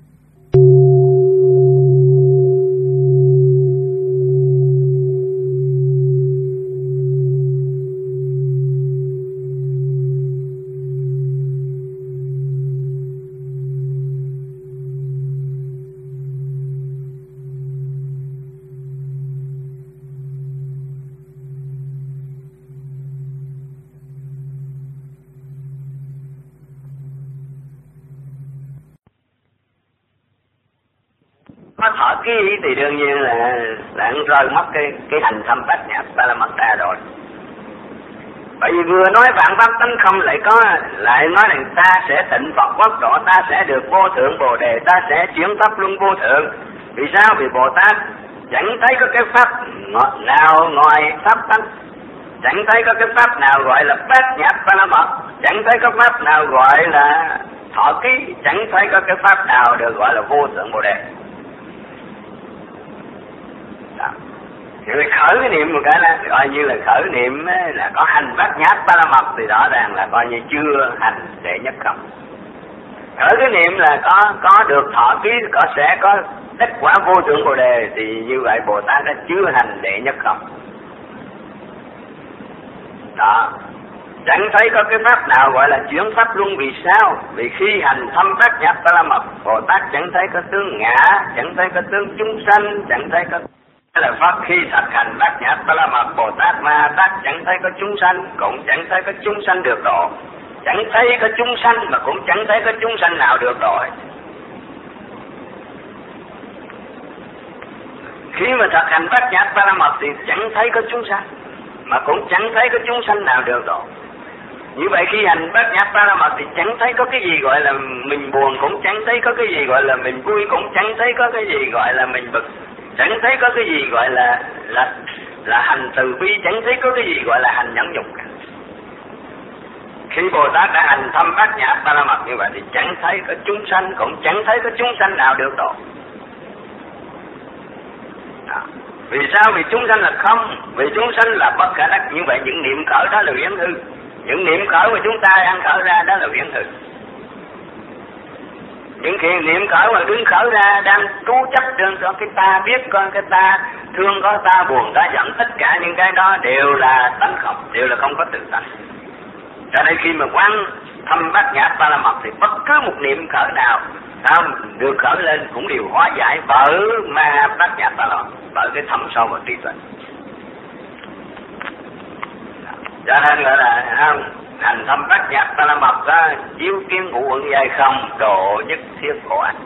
[SPEAKER 2] Có thọ ký thì đương nhiên là là rơi mất cái cái hành thâm bát nhã ba la mật ra rồi. Bởi vì vừa nói vạn pháp tánh không lại có lại nói rằng ta sẽ tịnh Phật quốc độ, ta sẽ được vô thượng Bồ Đề, ta sẽ chuyển pháp luân vô thượng. Vì sao? Vì Bồ Tát chẳng thấy có cái pháp nào ngoài pháp tánh, chẳng thấy có cái pháp nào gọi là bát nhã ba la mật, chẳng thấy có pháp nào gọi là thọ ký, chẳng thấy có cái pháp nào được gọi là vô thượng Bồ Đề. Người khởi cái niệm một cái là coi như là khởi niệm là có hành bát nhã ba la mật thì rõ ràng là coi như chưa hành đệ nhất không. Khởi cái niệm là có có được thọ ký, có sẽ có kết quả vô thượng Bồ Đề thì như vậy Bồ Tát đã chưa hành đệ nhất không. Đó, chẳng thấy có cái pháp nào gọi là chuyển pháp luân. Vì sao? Vì khi hành thâm bát nhã ba la mật, Bồ Tát chẳng thấy có tướng ngã, chẳng thấy có tướng chúng sanh, chẳng thấy có là pháp khi thực hành bát nhã ba la mật, Bồ Tát Ma Tát chẳng thấy có chúng sanh, cũng chẳng thấy có chúng sanh được độ.
[SPEAKER 1] chẳng thấy có chúng sanh mà cũng chẳng thấy có chúng sanh nào được rồi. Khi mà thực hành bát nhã ba la mật thì chẳng thấy có chúng sanh mà cũng chẳng thấy có chúng sanh nào được rồi. Như vậy khi hành bát nhã ba la mật thì chẳng thấy có cái gì gọi là mình buồn, cũng chẳng thấy có cái gì gọi là mình vui, cũng chẳng thấy có cái gì gọi là mình bực, chẳng thấy có cái gì gọi là là là hành từ bi, chẳng thấy có cái gì gọi là hành nhẫn nhục cả. Khi Bồ Tát đã hành thâm bát nhã ba la mật như vậy thì chẳng thấy có chúng sanh, cũng chẳng thấy có chúng sanh nào được độ. À, vì sao? Vì chúng sanh là không, vì chúng sanh là bất khả đắc. Như vậy những niệm khởi đó là viễn hư, những niệm khởi mà chúng ta đang khởi ra đó là viễn hư. Những khi niệm khởi mà đứng khởi ra đang trú chấp trên có cái ta biết, có cái ta thương, có ta buồn, ta giận, tất cả những cái đó đều là tánh không, đều là không có tự tánh. Cho nên khi mà quán thâm bát nhã ba la mật thì bất cứ một niệm khởi nào không được khởi lên cũng đều hóa giải bởi ma bát nhã ba la mật, bởi cái thâm sâu và trí tuệ. Cho nên gọi là không hành thâm bát nhã ba la mật đó, chiếu kiến ngũ uẩn giai không, độ nhất thiết khổ ách.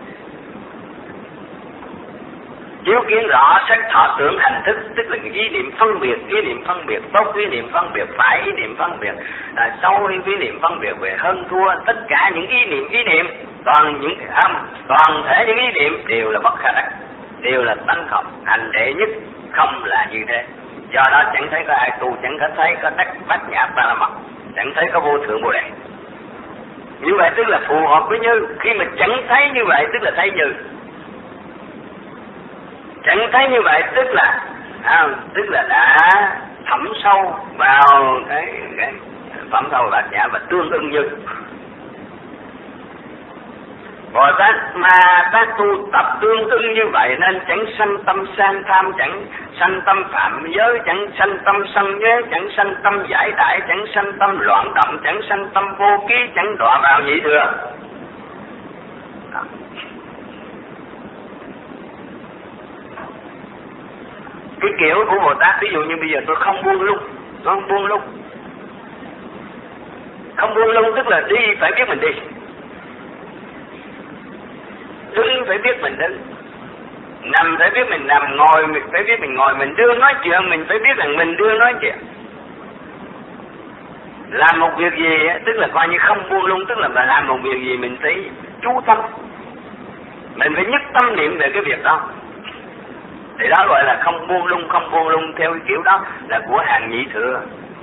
[SPEAKER 1] Chiếu kiến rõ sắc thọ tưởng hành thức, tức là ý niệm phân biệt, ý niệm phân biệt tốt, ý niệm phân biệt phải, ý niệm phân biệt à, sâu, ý niệm phân biệt về hơn thua, tất cả những ý niệm, ý niệm toàn những âm, toàn thể những ý niệm đều là bất khả đắc, đều là tánh không. Hành đệ nhất không là như thế. Do đó chẳng thấy có ai tu, chẳng có thấy có đắc bát nhã ba la mật, chẳng thấy có vô thượng bồ đề. Như vậy tức là phù hợp với Như. Khi mà chẳng thấy như vậy tức là thấy Như. Chẳng thấy như vậy tức là à, tức là đã thẩm sâu vào cái, cái phẩm sâu bát nhã và tương ưng Như. Bồ Tát mà ta tu tập tương ưng như vậy nên chẳng sanh tâm sang tham, chẳng sanh tâm phạm giới, chẳng sanh tâm sân nhế, chẳng sanh tâm giải đãi, chẳng sanh tâm loạn động, chẳng sanh tâm vô ký, chẳng đọa vào nhị thừa. Cái kiểu của Bồ Tát, ví dụ như bây giờ tôi không buông lung, tôi không buông lung. Không buông lung tức là đi phải biết mình đi, đứng phải biết mình đứng, nằm phải biết mình nằm, ngồi mình phải biết mình ngồi, mình đưa nói chuyện mình phải biết rằng mình đưa nói chuyện. Làm một việc gì tức là coi như không buông lung, tức là mà làm một việc gì mình phải chú tâm, mình phải nhất tâm niệm về cái việc đó. Thì đó gọi là không buông lung. Không buông lung theo cái kiểu đó là của hàng nhị thừa.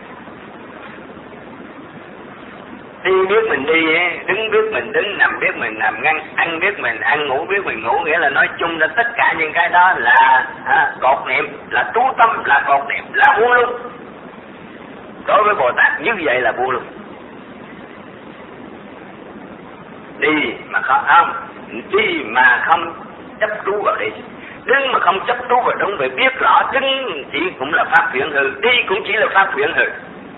[SPEAKER 1] Đi biết mình đi, đứng biết mình đứng, nằm biết mình nằm, ăn, ăn biết mình ăn, ngủ biết mình ngủ. Nghĩa là nói chung là tất cả những cái đó là à, cột niệm, là chú tâm, là cột niệm, là buông lung. Đối với Bồ Tát như vậy là buông lung. Đi mà không, không đi mà không chấp trú vào đi, đứng mà không chấp trú vào đúng. Về biết rõ đứng chỉ cũng là pháp viễn hư, đi cũng chỉ là pháp viễn hư.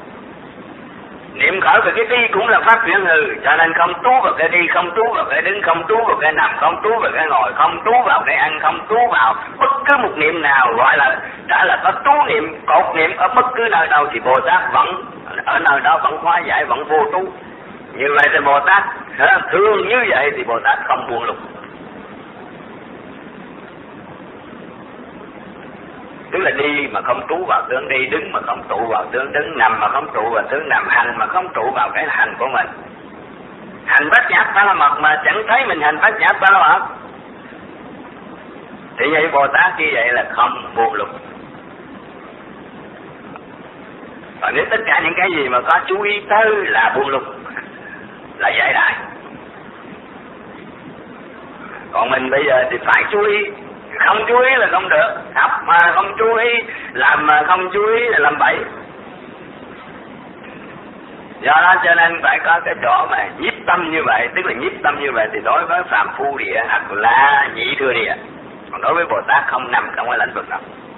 [SPEAKER 1] Niệm khởi về cái đi cũng là pháp viễn hư. Cho nên không trú vào cái đi, không trú vào cái đứng, không trú vào cái nằm, không trú vào cái ngồi, không trú vào cái ăn, không trú vào bất cứ một niệm nào gọi là đã là có trú niệm, cột niệm ở bất cứ nơi đâu thì Bồ Tát vẫn ở nơi đó vẫn hóa giải, vẫn vô trú. Như vậy thì Bồ Tát thương như vậy thì Bồ Tát không buông lung. Tức là đi mà không trú vào tướng đi, đứng mà không trụ vào tướng đứng, nằm mà không trụ vào tướng nằm, hành mà không trụ vào cái hành của mình. Hành bát nhã ba la mật mà chẳng thấy mình hành bát nhã ba la mật thì vậy Bồ Tát như vậy là không buông lung. Và nếu tất cả những cái gì mà có chú ý tới là buông lung, là giải đại. Còn mình bây giờ thì phải chú ý, không chú ý là không được, học mà không chú ý, làm mà không chú ý là làm bậy. Do đó cho nên phải có cái chỗ mà nhiếp tâm như vậy, tức là nhiếp tâm như vậy thì đối với phàm phu địa hoặc là nhị thừa địa, còn đối với Bồ Tát không nằm trong cái lĩnh vực đó.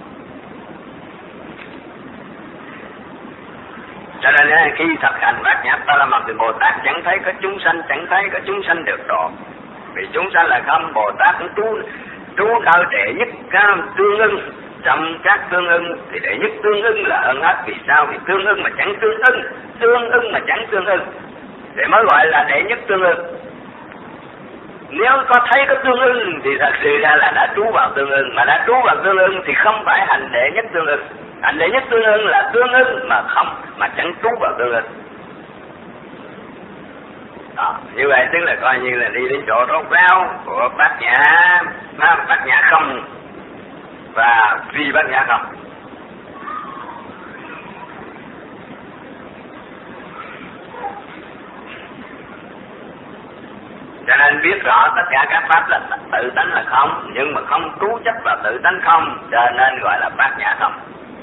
[SPEAKER 1] Cho nên khi thực hành bát nhã ba la mật thì Bồ Tát chẳng thấy có chúng sanh, chẳng thấy có chúng sanh được độ. Vì chúng sanh là không, Bồ Tát cũng trú trú ở đệ nhất tương ưng. Trong các tương ưng thì đệ nhất tương ưng là hơn hết. Vì sao? Vì tương ưng mà chẳng tương ưng, tương ưng mà chẳng tương ưng để mới gọi là đệ nhất tương ưng. Nếu có thấy có tương ưng thì thật sự ra là đã trú vào tương ưng, mà đã trú vào tương ưng thì không phải hành đệ nhất tương ưng. Hành đệ nhất tương ưng là tương ưng mà không, mà chẳng trú vào tương ưng. Đó, như vậy tức là coi như là đi đến chỗ rốt ráo của Bát Nhã, Bát Nhã không và Vi Bát Nhã không. Cho nên biết rõ tất cả các pháp là tự tánh là không, nhưng mà không trú chấp vào tự tánh không, cho nên gọi là Bát Nhã không.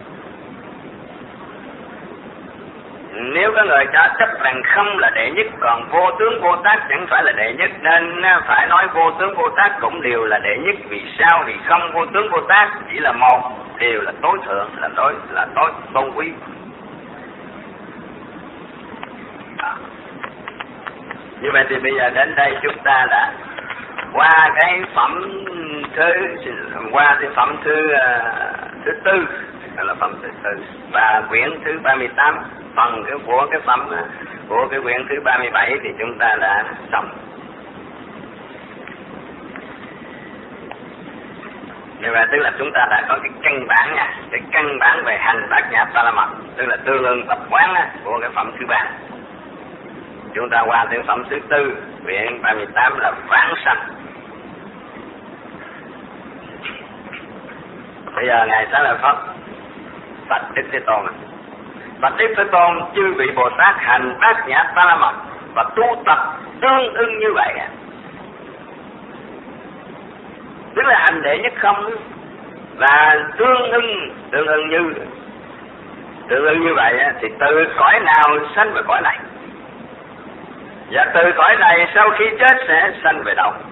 [SPEAKER 1] Nếu có người cho chấp rằng không là đệ nhất, còn vô tướng vô tác chẳng phải là đệ nhất, nên phải nói vô tướng vô tác cũng đều là đệ nhất. Vì sao? Vì không vô tướng vô tác chỉ là một, đều là tối thượng, là tối là tối tôn quý. À. Như vậy thì bây giờ đến đây chúng ta đã qua cái phẩm thứ qua cái phẩm thứ uh, thứ tư, là phẩm thứ tư và quyển thứ ba mươi tám. Phần cái của cái phẩm của cái quyển thứ ba mươi bảy thì chúng ta đã xong. Như vậy tức là chúng ta đã có cái căn bản nha, cái căn bản về hành Bát Nhã Ba La Mật, tức là tương ưng tập quán á, của cái phẩm thứ ba. Chúng ta qua đến phẩm thứ tư, quyển ba mươi tám là vãng sanh. Bây giờ ngài Xá Lợi Phất Bạch Đức Thế Tôn, Bạch Đức Thế Tôn, chư vị Bồ Tát hành Bát Nhã Ba La Mật và tu tập tương ưng như vậy, tức là hành đệ nhất không và tương ưng tương ưng như tương ưng như vậy thì từ cõi nào sanh về cõi này, và từ cõi này sau khi chết sẽ sanh về đâu?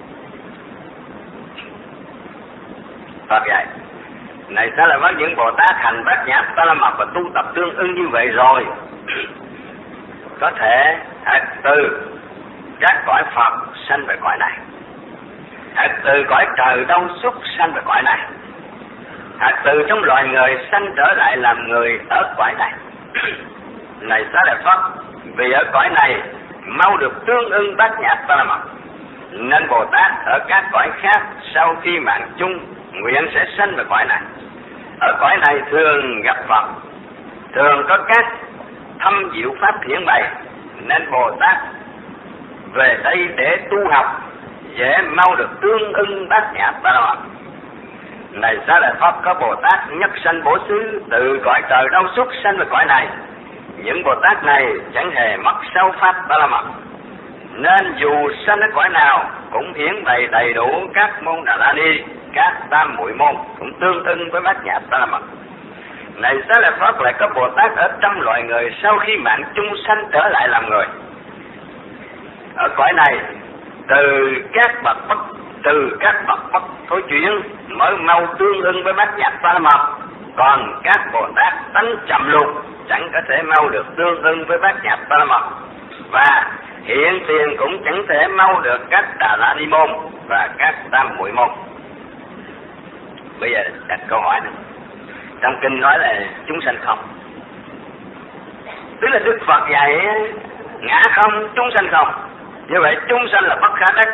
[SPEAKER 1] Phật dạy này sẽ là với những Bồ Tát hành Bát Nhã Ba La Mật và tu tập tương ưng như vậy rồi, có thể từ các cõi Phật sanh về cõi này, từ cõi trời Đông xuất sanh về cõi này, từ trong loài người sanh trở lại làm người ở cõi này. Này Xá Lợi Phất, vì ở cõi này mau được tương ưng Bát Nhã Ba La Mật, nên Bồ Tát ở các cõi khác sau khi mạng chung nguyện sẽ sanh về cõi này. Ở cõi này thường gặp Phật, thường có các thâm diệu pháp hiển bày, nên Bồ Tát về đây để tu học, dễ mau được tương ưng Bát Nhã Ba La Mật. Này Xá Lợi Phất, có Bồ Tát nhất sanh bổ xứ từ cõi trời Đông xuất sanh về cõi này. Những Bồ Tát này chẳng hề mất sáu pháp Ba La Mật, nên dù sanh ở cõi nào cũng hiển bày đầy đủ các môn Đà La Ni, các tam muội môn cũng tương ưng với Bát Nhã Ba La Mật. Này Xá Lợi Phất, lại có Bồ Tát ở trong loài người sau khi mạng chung sanh trở lại làm người. Ở cõi này từ các bậc bất từ các bậc bất thối chuyển mới mau tương ưng với Bát Nhã Ba La Mật, còn các Bồ Tát tánh chậm lục chẳng có thể mau được tương ưng với Bát Nhã Ba La Mật, và hiện tiền cũng chẳng thể mau được các Đà La Ni môn và các tam muội môn. Bây giờ đặt câu hỏi này. Trong kinh nói là chúng sanh không, tức là Đức Phật dạy ngã không, chúng sanh không. Như vậy chúng sanh là bất khả đắc.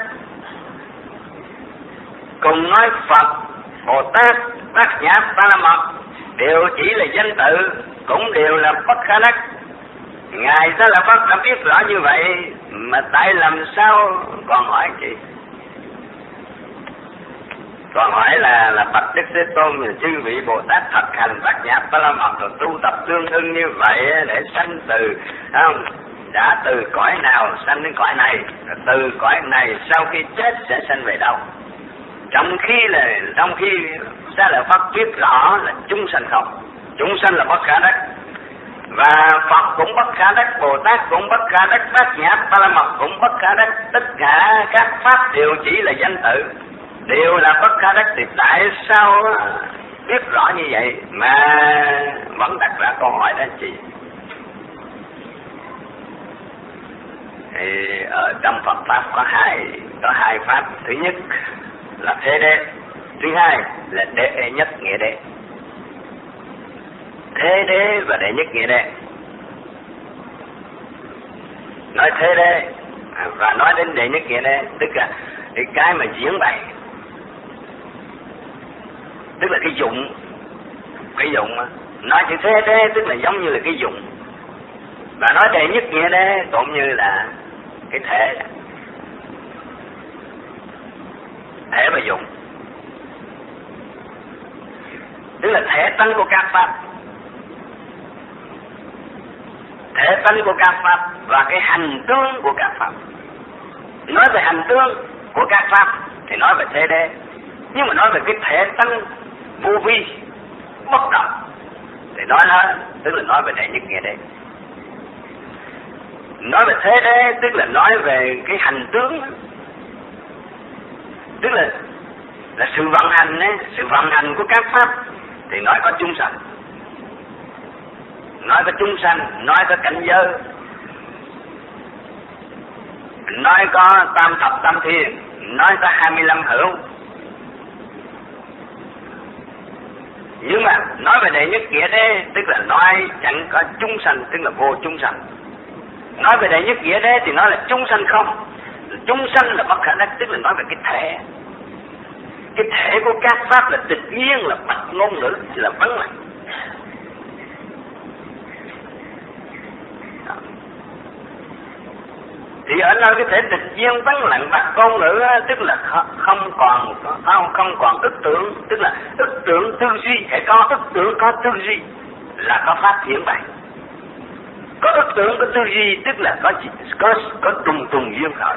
[SPEAKER 1] Cùng nói Phật, Bồ Tát, Bát Nhã Ba La Mật đều chỉ là danh tự, cũng đều là bất khả đắc. Ngài Xá Lợi Phất đã biết rõ như vậy, mà tại làm sao còn hỏi chị? Còn hỏi là là Bạch Đức Thế Tôn, chư vị Bồ Tát thật hành Bát Nhã Ba La Mật rồi tu tập tương ưng như vậy để sanh từ không? Đã từ cõi nào sanh đến cõi này, từ cõi này sau khi chết sẽ sanh về đâu? Trong khi là trong khi Xá Lợi Phất biết rõ là chúng sanh không, chúng sanh là bất khả đắc, và Phật cũng bất khả đắc, Bồ Tát cũng bất khả đắc, Bát Nhã Ba La Mật cũng bất khả đắc, tất cả các pháp đều chỉ là danh tự, đều là bất khả đắc. Thì tại sao biết rõ như vậy mà vẫn đặt ra câu hỏi đó chị? Thì ở trong Phật pháp có hai có hai pháp. Thứ nhất là thế đế, thứ hai là đệ nhất nghĩa đế. Thế đế và đệ nhất nghĩa đế. nói thế đấy, và nói đến đệ nhất nghĩa đấy, tức là cái cái mà diễn bày, tức là cái dụng, cái dụng nói chữ thế thế tức là giống như là cái dụng, và nói đệ nhất nghĩa đấy cũng như là cái thể, thể và dụng, tức là thể tánh của các pháp, thể tánh của các pháp và cái hành tướng của các pháp. Nói về hành tướng của các pháp thì nói về thế đế, nhưng mà nói về cái thể tánh vô vi bất động thì nói nó tức là nói về đệ nhất nghĩa đế. Nói về thế đế tức là nói về cái hành tướng, tức là là sự vận hành ấy, sự vận hành của các pháp thì nói có chúng sanh, nói có chúng sanh, nói có cảnh giới, nói có tam thập tam thiên, nói có hai mươi lăm hữu. Nhưng mà nói về đệ nhất nghĩa đế tức là nói chẳng có chúng sanh, tức là vô chúng sanh. Nói về đệ nhất nghĩa đế thì nói là chúng sanh không, chúng sanh là bất khả đắc, tức là nói về cái thể. Cái thể của các pháp là tịch nhiên, là bạch ngôn ngữ, là vắng lặng. Thì ở nơi cái thể tịch nhiên vắng lặng bạch ngôn ngữ tức là không còn không không còn ức tưởng, tức là ức tưởng tư duy, phải có ức tưởng có tư duy là có pháp hiển bày. Có ức tưởng có tư duy tức là có có có trùng trùng duyên khởi.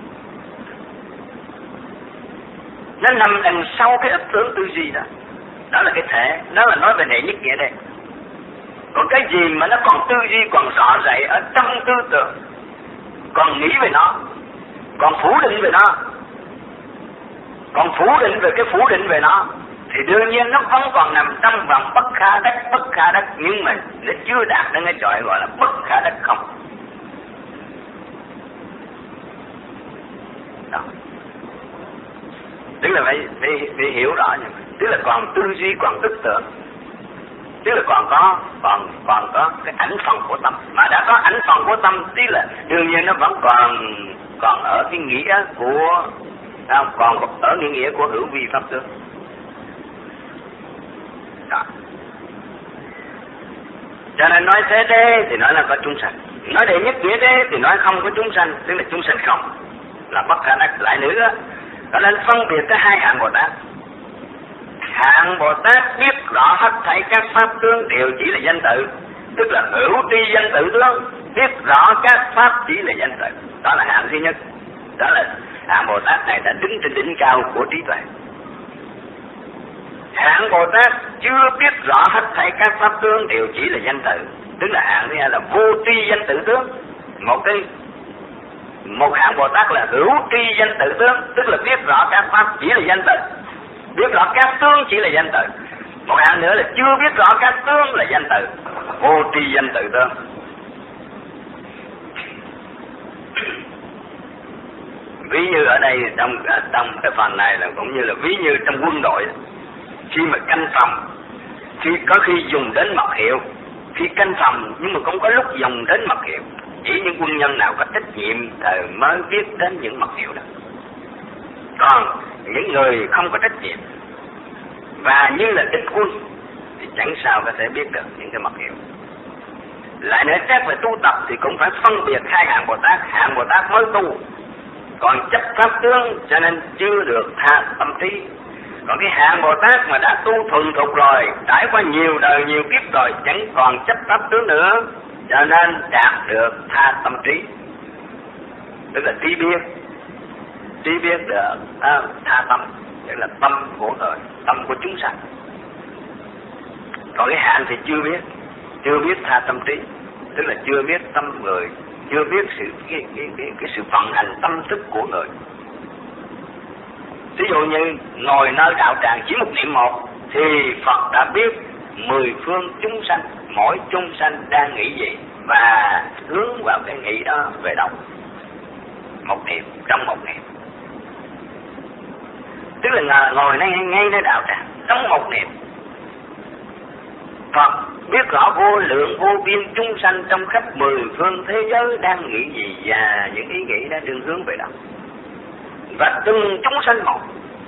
[SPEAKER 1] Nó nằm đằng sau cái ức tưởng tư duy đó. Đó là cái thể, đó là nói về đệ nhất nghĩa đây. Còn cái gì mà nó còn tư duy, còn rõ rệt ở trong tư tưởng, còn nghĩ về nó, còn phủ định về nó, còn phủ định về cái phủ định về nó, thì đương nhiên nó vẫn còn nằm trong vòng bất khả đắc, bất khả đắc, nhưng mà nó chưa đạt đến cái chỗ gọi là bất khả đắc không. Đó. Tức là phải, phải, phải hiểu rõ như vậy. Tức là còn tư duy, còn ức tưởng, tức là còn có còn còn có cái ảnh phần của tâm, mà đã có ảnh phần của tâm tức là đương nhiên nó vẫn còn còn ở cái nghĩa của không, còn ở cái nghĩa của hữu vi pháp tướng. Đó. Cho nên nói thế đế thì nói là có chúng sanh, nói đệ nhất nghĩa đế thì nói không có chúng sanh, tức là chúng sanh không, là bất khả đắc. Lại nữa, cho nên phân biệt cái hai hạng Bồ Tát. Hạng Bồ Tát biết rõ hết thảy các pháp tướng đều chỉ là danh tự, tức là hữu tri danh tự tướng, biết rõ các pháp chỉ là danh tự. Đó là hạng thứ nhất. Đó là hạng Bồ Tát này đã đứng trên đỉnh cao của trí tuệ. Hạng Bồ Tát chưa biết rõ hết thảy các pháp tướng đều chỉ là danh tự, tức là hạng thứ hai là vô tri danh tự tướng. Một cái một hạng Bồ Tát là hữu tri danh tự tướng, tức là biết rõ các pháp chỉ là danh tự, biết rõ các tướng chỉ là danh tự. Một hạng nữa là chưa biết rõ các tướng là danh tự, vô tri danh tự tướng. Ví như ở đây trong trong cái phần này là cũng như là ví như trong quân đội, khi mà canh phòng, khi có khi dùng đến mật hiệu, khi canh phòng nhưng mà cũng có lúc dùng đến mật hiệu. Chỉ những quân nhân nào có trách nhiệm thì mới biết đến những mật hiệu đó. Còn những người không có trách nhiệm và như là địch quân thì chẳng sao có thể biết được những cái mật hiệu. Lại nữa, chắc về tu tập thì cũng phải phân biệt hai hạng Bồ Tát. Hạng Bồ Tát mới tu, còn chấp pháp tướng cho nên chưa được tha tâm trí. Còn cái hạng Bồ Tát mà đã tu thuần thục rồi, trải qua nhiều đời nhiều kiếp rồi, chẳng còn chấp pháp tướng nữa, cho nên đạt được tha tâm trí, tức là trí biết, trí biết được à, tha tâm, tức là tâm của người, tâm của chúng sanh. Còn cái hạng thì chưa biết, chưa biết tha tâm trí, tức là chưa biết tâm người, chưa biết sự cái cái cái, cái sự vận hành tâm thức của người. Ví dụ như ngồi nơi đạo tràng chỉ một niệm một thì Phật đã biết mười phương chúng sanh, mỗi chúng sanh đang nghĩ gì và hướng vào cái nghĩ đó về đâu. Một niệm, trong một niệm, tức là ngồi ngay ngay nơi đạo tràng trong một niệm, Phật biết rõ vô lượng vô biên chúng sanh trong khắp mười phương thế giới đang nghĩ gì, và những ý nghĩ đã đường hướng về đâu, và từng chúng sanh một.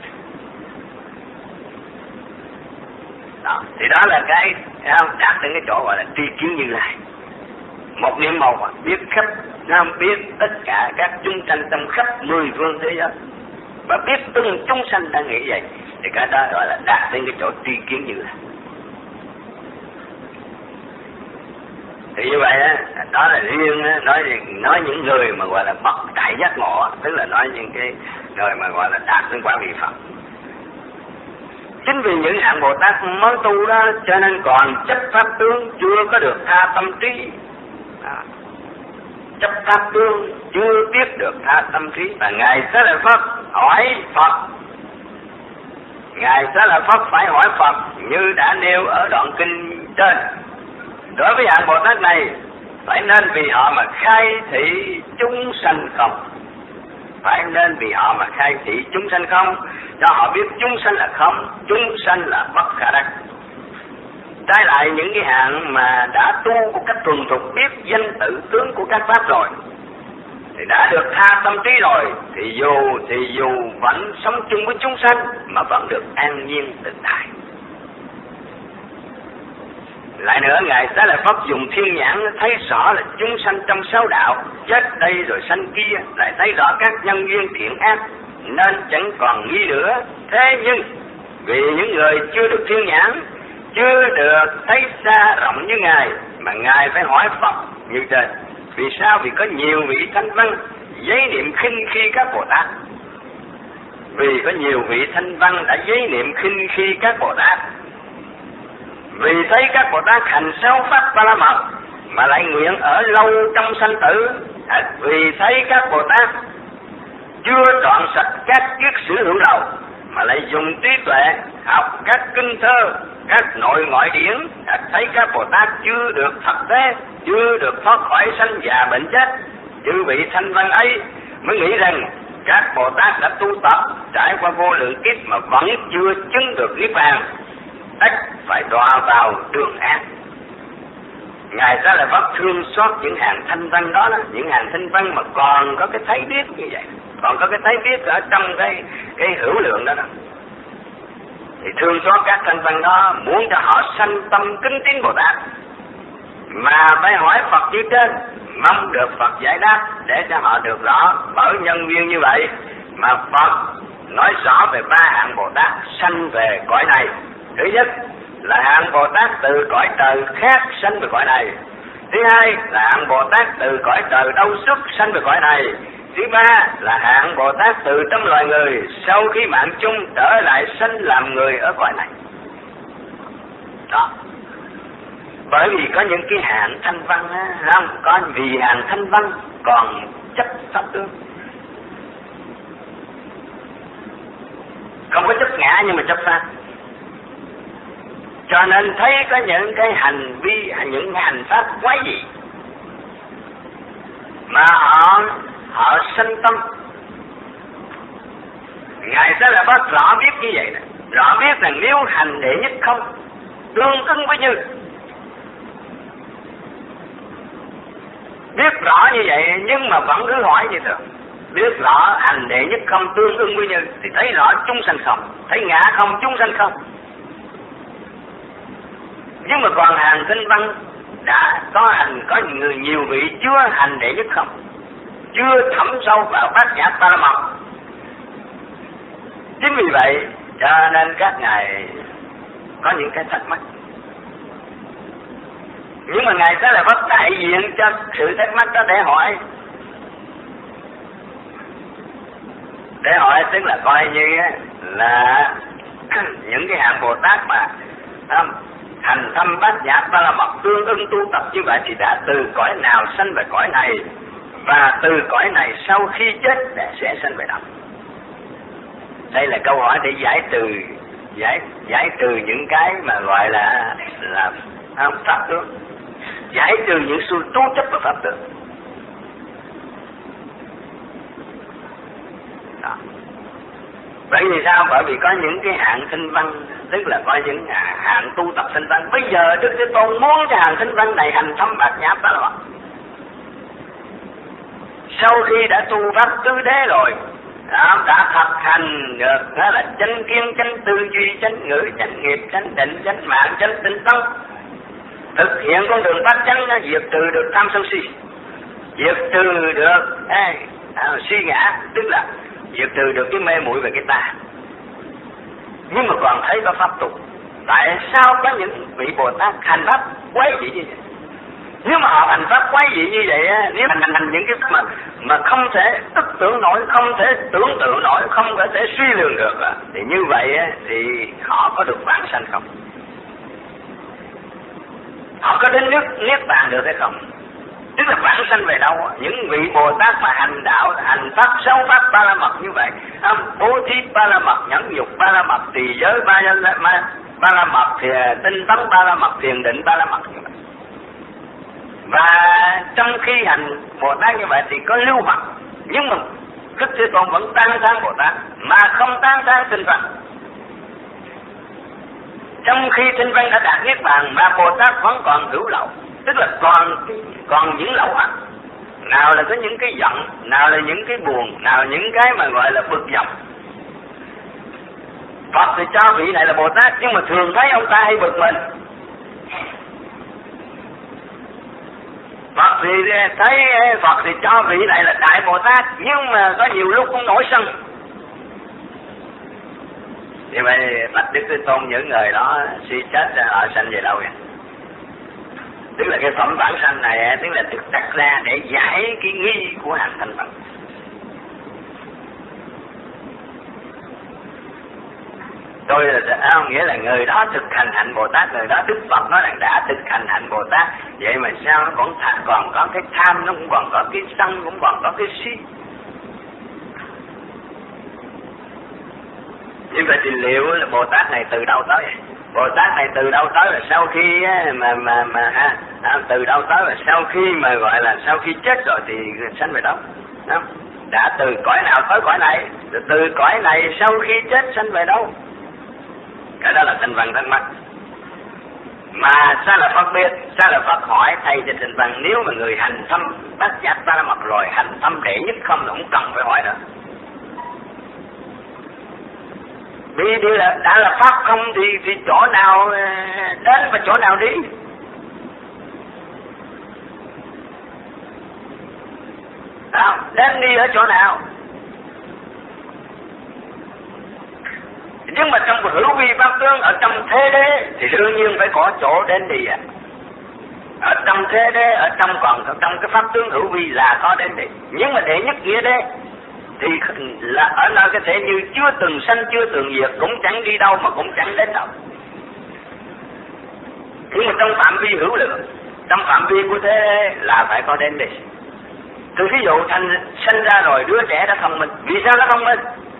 [SPEAKER 1] Đó, thì đó là cái đạt đến cái chỗ gọi là tri kiến Như Lai. Một niệm một biết khắp nam, biết tất cả các chúng sanh trong khắp mười phương thế giới, và biết từng chúng sanh đang nghĩ vậy, thì cái đó gọi là đạt đến cái chỗ tri kiến Như Lai. Thì như vậy á, đó là riêng á, nói nói những người mà gọi là bậc đại giác ngộ, tức là nói những cái người mà gọi là đạt đến quả vị Phật. Chính vì những hạng Bồ Tát mới tu đó, cho nên còn chấp pháp tướng chưa có được tha tâm trí. À, chấp pháp tướng chưa biết được tha tâm trí, và ngài Xá Lợi Phất hỏi Phật, ngài Xá Lợi Phất phải hỏi Phật như đã nêu ở đoạn kinh trên. Đối với hạng Bồ Tát này, phải nên vì họ mà khai thị chúng sanh không? Phải nên vì họ mà khai thị chúng sanh không? Cho họ biết chúng sanh là không, chúng sanh là bất khả đắc. Trái lại những cái hạng mà đã tu một cách thuần thục, biết danh tự tướng của các pháp rồi, thì đã được tha tâm trí rồi, thì dù thì dù vẫn sống chung với chúng sanh mà vẫn được an nhiên tự tại. Lại nữa, ngài Xá Lợi Phất dùng thiên nhãn thấy rõ là chúng sanh trong sáu đạo, chết đây rồi sanh kia, lại thấy rõ các nhân duyên thiện ác, nên chẳng còn nghi nữa. Thế nhưng vì những người chưa được thiên nhãn, chưa được thấy xa rộng như ngài, mà ngài phải hỏi Phật như trên. Vì sao? Vì có nhiều vị thanh văn giấy niệm khinh khi các Bồ Tát. Vì có nhiều vị thanh văn đã giấy niệm khinh khi các Bồ Tát. Vì thấy các Bồ Tát hành sáu pháp ba la mật mà lại nguyện ở lâu trong sanh tử. À, vì thấy các Bồ Tát chưa đoạn sạch các kiết sử hữu lậu mà lại dùng trí tuệ học các kinh thơ, các nội ngoại điển. À, thấy các Bồ Tát chưa được thật thế, chưa được thoát khỏi sanh già bệnh chết. Chư vị thanh văn ấy mới nghĩ rằng các Bồ Tát đã tu tập trải qua vô lượng kiếp mà vẫn chưa chứng được niết bàn, ắt phải đọa vào đường ác. Ngài Xá Lợi Phất thương xót những hàng thanh văn đó, đó, những hàng thanh văn mà còn có cái thấy biết như vậy, còn có cái thấy biết ở trong cái cái hữu lượng đó, đó. Thì thương xót các thanh văn đó, muốn cho họ sanh tâm kính tín Bồ Tát, mà phải hỏi Phật như trên, mong được Phật giải đáp để cho họ được rõ. Bởi nhân duyên như vậy mà Phật nói rõ về ba hạng Bồ Tát sanh về cõi này. Thứ nhất là hạng Bồ Tát từ cõi trời khác sanh về cõi này. Thứ hai là hạng Bồ Tát từ cõi trời đâu xuất sanh về cõi này. Thứ ba là hạng Bồ Tát từ trong loài người sau khi mạng chung trở lại sanh làm người ở cõi này. Đó. Bởi vì có những cái hạng thanh văn á, không có, vì hạng thanh văn còn chấp pháp tướng, không có chấp ngã nhưng mà chấp pháp. Cho nên thấy có những cái hành vi, những cái hành pháp quái dị mà họ họ sanh tâm. Ngài Xá Lợi Phất rõ biết như vậy nè, rõ biết rằng nếu hành đệ nhất không tương ứng với như, biết rõ như vậy nhưng mà vẫn cứ hỏi như thường. Biết rõ hành đệ nhất không tương ứng với như thì thấy rõ chúng sanh không, thấy ngã không, chúng sanh không. Nhưng mà còn hàng thanh văn đã có hành, có người nhiều vị chưa hành đệ nhất không, chưa thẩm sâu vào bát nhã ba la mật. Chính vì vậy cho nên các ngài có những cái thắc mắc. Nhưng mà ngài Xá Lợi Phất đại diện cho sự thắc mắc đó để hỏi, để hỏi tức là coi như là những cái hạng Bồ Tát mà hành thâm bát nhã ba la mật tương ứng tu tập như vậy thì đã từ cõi nào sanh về cõi này, và từ cõi này sau khi chết sẽ sanh về đâu. Đây là câu hỏi để giải trừ giải giải trừ những cái mà gọi là là không, pháp tướng, giải trừ những sự tu chấp của pháp tướng. Đó. Vậy Bởi vì sao? Bởi vì có những cái hạng sinh văn, tức là có những hạng tu tập sinh văn. Bây giờ Đức Thế Tôn muốn cái hạng sinh văn này hành thâm bát nhã ba la mật. Sau khi đã tu pháp tứ đế rồi, đã, đã thực hành được đó là chánh kiến, chánh tư duy, chánh ngữ, chánh nghiệp, chánh định, chánh mạng, chánh tinh tấn, thực hiện con đường pháp chánh, nó diệt trừ được tham sân si, diệt trừ được à, à, suy ngã, tức là diệt trừ được cái mê muội về cái ta. Nhưng mà còn thấy có pháp tục. Tại sao có những vị Bồ Tát hành pháp quái dị như vậy? Nếu mà họ hành pháp quái dị như vậy á, nếu hành hành những cái mà mà không thể ức tưởng nổi, không thể tưởng tượng nổi, không có thể suy lường được à, thì như vậy á, thì họ có được vãng sanh không? Họ có đến nước niết bàn được hay không? Tức là vãng sanh về đâu? Những vị Bồ Tát mà hành đạo, hành pháp, sáu pháp ba la mật như vậy, bố thí ba la mật, nhẫn nhục ba la mật, trì giới ba la mật, ba la mật thì tinh tấn ba la mật, thiền định ba la mật như vậy. Và trong khi hành Bồ Tát như vậy thì có lưu hoặc, nhưng mà Đức Thế Tôn vẫn tán thán Bồ Tát mà không tán thán tinh văn. Trong khi tinh văn đã đạt niết bàn mà Bồ Tát vẫn còn hữu lậu, tức là còn còn những lậu hoặc. Nào là có những cái giận, nào là những cái buồn, nào là những cái mà gọi là bực dọc. Phật thì cho vị này là Bồ Tát, nhưng mà thường thấy ông ta hay bực mình. Phật thì thấy Phật thì cho vị này là Đại Bồ Tát, nhưng mà có nhiều lúc cũng nổi sân. Thì vậy bạch Đức Thế Tôn những người đó suy chết ra họ sanh về đâu vậy? Tức là cái phẩm vãng sanh này tức là được đặt ra để giải cái nghi của hàng thanh Phật. Tôi là à, nghĩa là người đó thực hành hạnh Bồ Tát, người đó Đức Phật nói rằng đã thực hành hạnh Bồ Tát, vậy mà sao nó còn còn có cái tham, nó cũng còn có cái sân, cũng còn có cái si. Nhưng mà thì liệu là Bồ Tát này từ đâu tới? Bồ Tát này từ đâu tới là sau khi mà mà mà ha, à, từ đâu tới là sau khi mà gọi là sau khi chết rồi thì sanh về đâu? Đó. Đã từ cõi nào tới cõi này, từ cõi này sau khi chết sanh về đâu? Cái đó là tinh văn thắc mắc. Mà sao là Phật biết? Sao là Phật hỏi thầy cho tinh văn? Nếu mà người hành thâm bát giác ba la mật rồi, hành thâm đệ nhất không là không cần phải hỏi nữa. Vì đi là đã là pháp không thì thì chỗ nào đến và chỗ nào đi? À, đến đi ở chỗ nào? Nhưng mà trong hữu vi pháp tướng, ở trong thế đế thì đương nhiên phải có chỗ đến đi à. Ở trong thế đế, ở trong còn trong cái pháp tướng hữu vi là có đến đi. Nhưng mà đệ nhất nghĩa đế thì là ở nơi cái thể như chưa từng sanh, chưa từng diệt, cũng chẳng đi đâu mà cũng chẳng đến đâu. Nhưng mà trong phạm vi hữu lượng, trong phạm vi của thế là phải có đến đi. Từ ví dụ thành sinh ra rồi đứa trẻ đã thông minh, vì sao nó thông minh?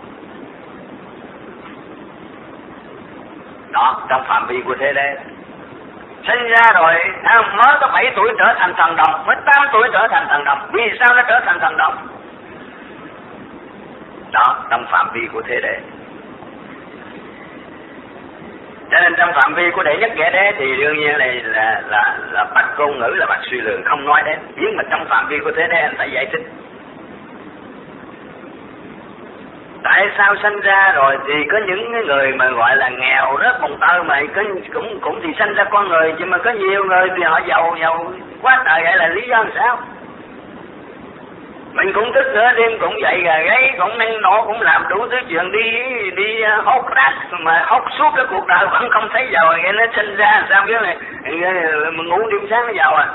[SPEAKER 1] Đó, trong phạm vi của thế đấy. Sinh ra rồi à, mới có bảy tuổi trở thành thần đồng, mới tám tuổi trở thành thần đồng, vì sao nó trở thành thần đồng? Đó, trong phạm vi của thế đế. Cho nên trong phạm vi của đệ nhất nghĩa đế thì đương nhiên này là là là bạch ngôn ngữ, là bạch suy lượng không nói đến. Nhưng mà trong phạm vi của thế đế anh phải giải thích. Tại sao sanh ra rồi thì có những người mà gọi là nghèo rớt bồng tơ mà có, cũng cũng thì sanh ra con người, nhưng mà có nhiều người thì họ giàu giàu quá trời, vậy là lý do làm sao? Mình cũng thức nữa đêm cũng dậy gà gáy, cũng năng nổ, cũng làm đủ thứ chuyện, đi đi hốt rác mà hốt suốt cái cuộc đời vẫn không thấy giàu, nghe nó sinh ra sao cái này mình ngủ đêm sáng nó giàu à?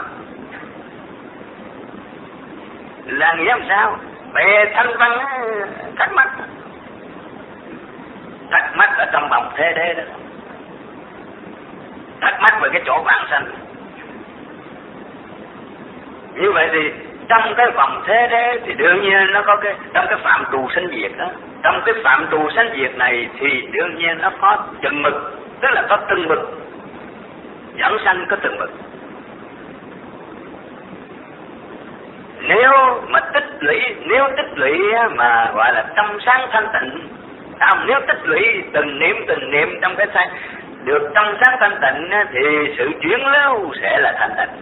[SPEAKER 1] Là nghĩa làm sao? Về thanh văn thắc mắc, thắc mắc ở trong vòng thế đế đó, thắc mắc về cái chỗ vãng sanh. Như vậy thì trong cái vòng thế đế thì đương nhiên nó có cái trong cái phạm trù sanh diệt đó, trong cái phạm trù sanh diệt này thì đương nhiên nó có chừng mực, tức là có từng mực, dẫn sanh có từng mực. Nếu mà tích lũy, nếu tích lũy mà gọi là trong sáng thanh tịnh À, nếu tích lũy từng niệm từng niệm trong cái sanh được trong sáng thanh tịnh thì sự chuyển lưu sẽ là thanh tịnh.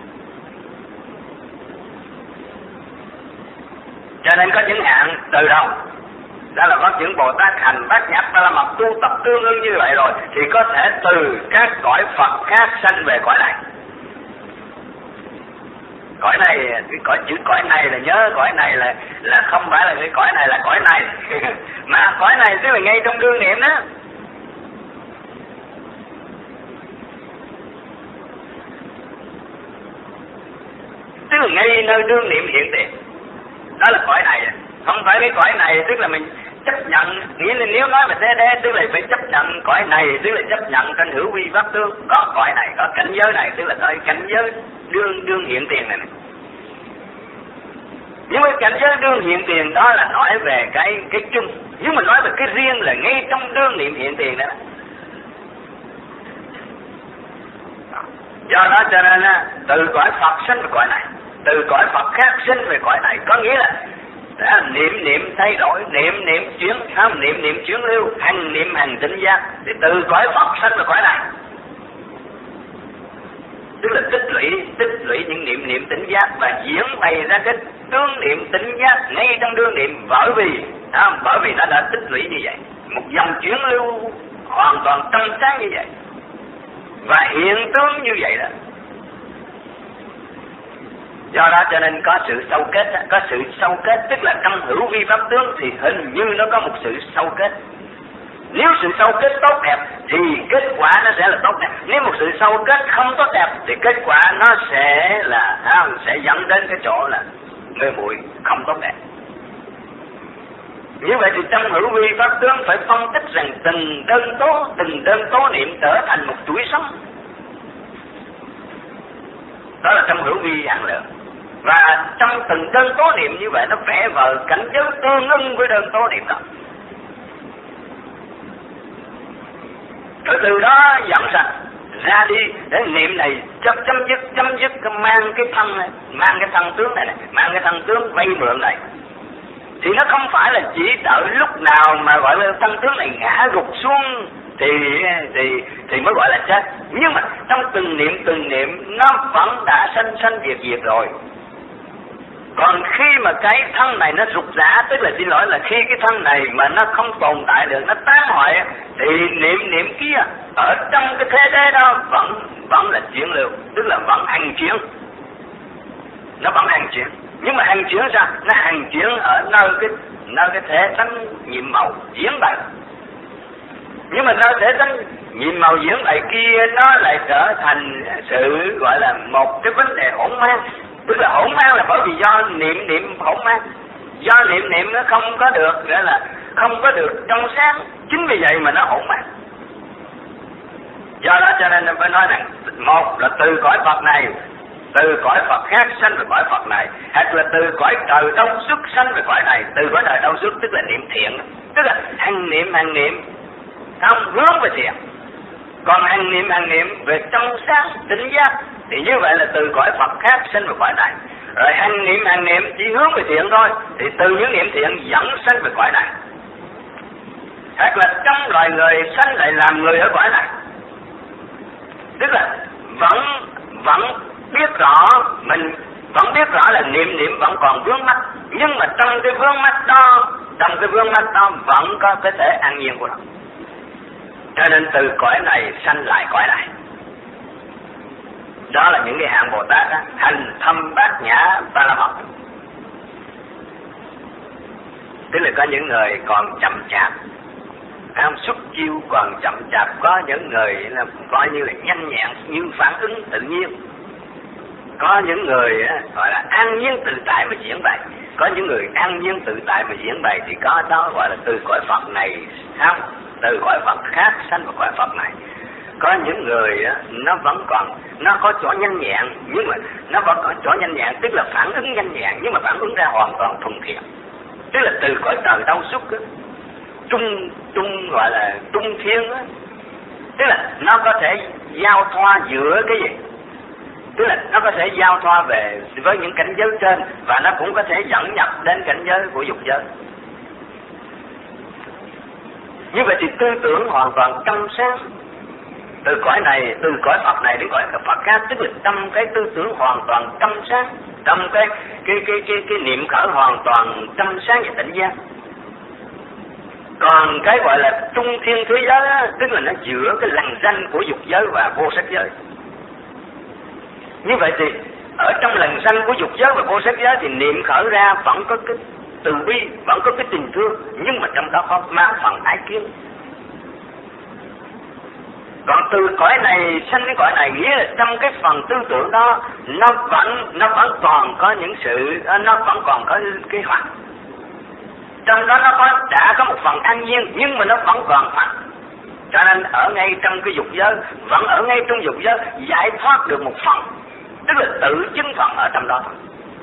[SPEAKER 1] Cho nên có những hạng từ đầu đó là có những Bồ Tát hành bát nhã ba la mật tu tập tương ưng như vậy rồi thì có thể từ các cõi Phật khác sanh về cõi này. Cõi này, cái cõi chữ cõi này là nhớ cõi này là là không phải là cái cõi này là cõi này mà cõi này tức là ngay trong đương niệm đó. Tức là ngay nơi đương niệm hiện tiền, đó là cõi này. Không phải cái cõi này tức là mình chấp nhận, nghĩa là nếu nói về thế đế tức là phải chấp nhận cõi này, tức là chấp nhận cảnh hữu vi pháp tướng. Có cõi này, có cảnh giới này, tức là tới cảnh giới đương đương hiện tiền này, này. Nhưng mà cảnh giới đương hiện tiền đó là nói về cái cái chung, nhưng mà nói về cái riêng là ngay trong đương niệm hiện tiền đó. Do đó cho nên từ cõi Phật sinh về cõi này, từ cõi Phật khác sinh về cõi này, có nghĩa là đã niệm niệm thay đổi, niệm niệm chuyển, không niệm niệm chuyển lưu, hành niệm hành tỉnh giác, thì từ cõi Phật sinh về cõi này. Tức là tích lũy, tích lũy những niệm niệm tỉnh giác và diễn bày ra cái đương niệm tỉnh giác ngay trong đương niệm, bởi vì à, bởi vì nó đã tích lũy như vậy, một dòng chuyển lưu hoàn toàn trong sáng như vậy và hiện tướng như vậy đó. Do đó cho nên có sự sâu kết, có sự sâu kết tức là trong hữu vi pháp tướng thì hình như nó có một sự sâu kết. Nếu sự sâu kết tốt đẹp thì kết quả nó sẽ là tốt đẹp. Nếu một sự sâu kết không tốt đẹp thì kết quả nó sẽ là à, sẽ dẫn đến cái chỗ là mê muội không tốt đẹp. Như vậy thì trong hữu vi pháp tướng phải phân tích rằng từng đơn tố, từng đơn tố niệm trở thành một chuỗi sống. Đó là trong hữu vi hạn lượng. Và trong từng đơn tố niệm như vậy nó vẽ vời cảnh giới tương ưng với đơn tố niệm đó. Rồi từ đó dẫn sạch ra đi để niệm này chấm chấm dứt chấm dứt mang cái thân này, mang cái thân tướng này, này mang cái thân tướng vay mượn này. Thì nó không phải là chỉ đợi lúc nào mà gọi là thân tướng này ngã gục xuống thì thì thì mới gọi là chết. Nhưng mà trong từng niệm từng niệm nó vẫn đã sanh sanh diệt diệt rồi. Còn khi mà cái thân này nó rục rã, tức là xin lỗi là khi cái thân này mà nó không tồn tại được, nó tán hoại, thì niệm niệm kia ở trong cái thế giới đó vẫn vẫn là chuyển lưu, tức là vẫn hành chuyển. Nó vẫn hành chuyển. Nhưng mà hành chuyển sao? Nó hành chuyển ở nơi cái nơi cái thể tánh nhiệm màu diễn bày. Nhưng mà nơi thể tánh nhiệm màu diễn bày kia nó lại trở thành sự gọi là một cái vấn đề hỗn mang. Tức là hỗn mang là bởi vì do niệm niệm hỗn mang, do niệm niệm nó không có được, nghĩa là không có được trong sáng, chính vì vậy mà nó hỗn mang. Do đó cho nên phải nói rằng một là từ cõi Phật này, từ cõi Phật khác sanh về cõi Phật này, hoặc là từ cõi trời đông xuất sanh về cõi này. Từ cõi trời đông xuất tức là niệm thiện, tức là hành niệm hành niệm không hướng về thiện. Còn hành niệm hành niệm về trong sáng tỉnh giác thì như vậy là từ cõi Phật khác sinh về cõi này. Rồi hành niệm hành niệm chỉ hướng về thiện thôi thì từ những niệm thiện dẫn sanh về cõi này. Hoặc là trong loài người sanh lại làm người ở cõi này, tức là vẫn vẫn biết rõ, mình vẫn biết rõ là niệm niệm vẫn còn vướng mắc, nhưng mà trong cái vướng mắc đó, trong cái vướng mắc đó vẫn có cái thể an nhiên của nó. Cho nên từ cõi này sanh lại cõi này. Đó là những cái hạng Bồ Tát đó, hành thâm bát nhã ba la mật. Tức là có những người còn chậm chạp, không xuất chiêu còn chậm chạp, có những người là coi như là nhanh nhẹn như phản ứng tự nhiên, có những người gọi là an nhiên tự tại mà diễn bày, có những người an nhiên tự tại mà diễn bày thì có đó gọi là từ cõi Phật này không, từ cõi Phật khác sanh vào cõi Phật này. Có những người nó vẫn còn, nó có chỗ nhanh nhẹn, nhưng mà nó vẫn có chỗ nhanh nhẹn, tức là phản ứng nhanh nhẹn, nhưng mà phản ứng ra hoàn toàn thuần thiện, tức là từ cõi trời đâu xuất trung trung gọi là trung thiên đó. Tức là nó có thể giao thoa giữa cái gì, tức là nó có thể giao thoa về với những cảnh giới trên, và nó cũng có thể dẫn nhập đến cảnh giới của dục giới.
[SPEAKER 2] Như vậy thì tư tưởng hoàn toàn trong sáng. Từ cõi này, từ cõi Phật này đến cõi Phật khác, tức là trong cái tư tưởng hoàn toàn trong sáng, trong cái cái cái cái, cái niệm khởi hoàn toàn trong sáng và tỉnh giác. Còn cái gọi là trung thiên thế giới á, tức là nó giữa cái lằn ranh của dục giới và vô sắc giới. Như vậy thì ở trong lằn ranh của dục giới và vô sắc giới thì niệm khởi ra vẫn có cái từ bi, vẫn có cái tình thương, nhưng mà trong đó có mang phần ái kiến. Còn từ cõi này sanh đến cõi này, nghĩa là trong cái phần tư tưởng đó nó vẫn nó vẫn còn có những sự, nó vẫn còn có cái hoạt. Trong đó nó có đã có một phần an nhiên, nhưng mà nó vẫn còn hoạt. Cho nên ở ngay trong cái dục giới, vẫn ở ngay trong dục giới giải thoát được một phần, tức là tự chứng phần ở trong đó.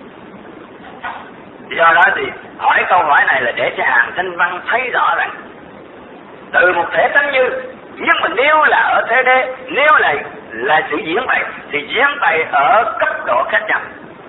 [SPEAKER 2] Do đó thì hỏi câu hỏi này là để cho Hàng Thanh Văn thấy rõ rằng từ một thể tánh như, nhưng mà nếu là ở thế đế, nếu là là sự diễn bày thì diễn bày ở cấp độ khác nhau.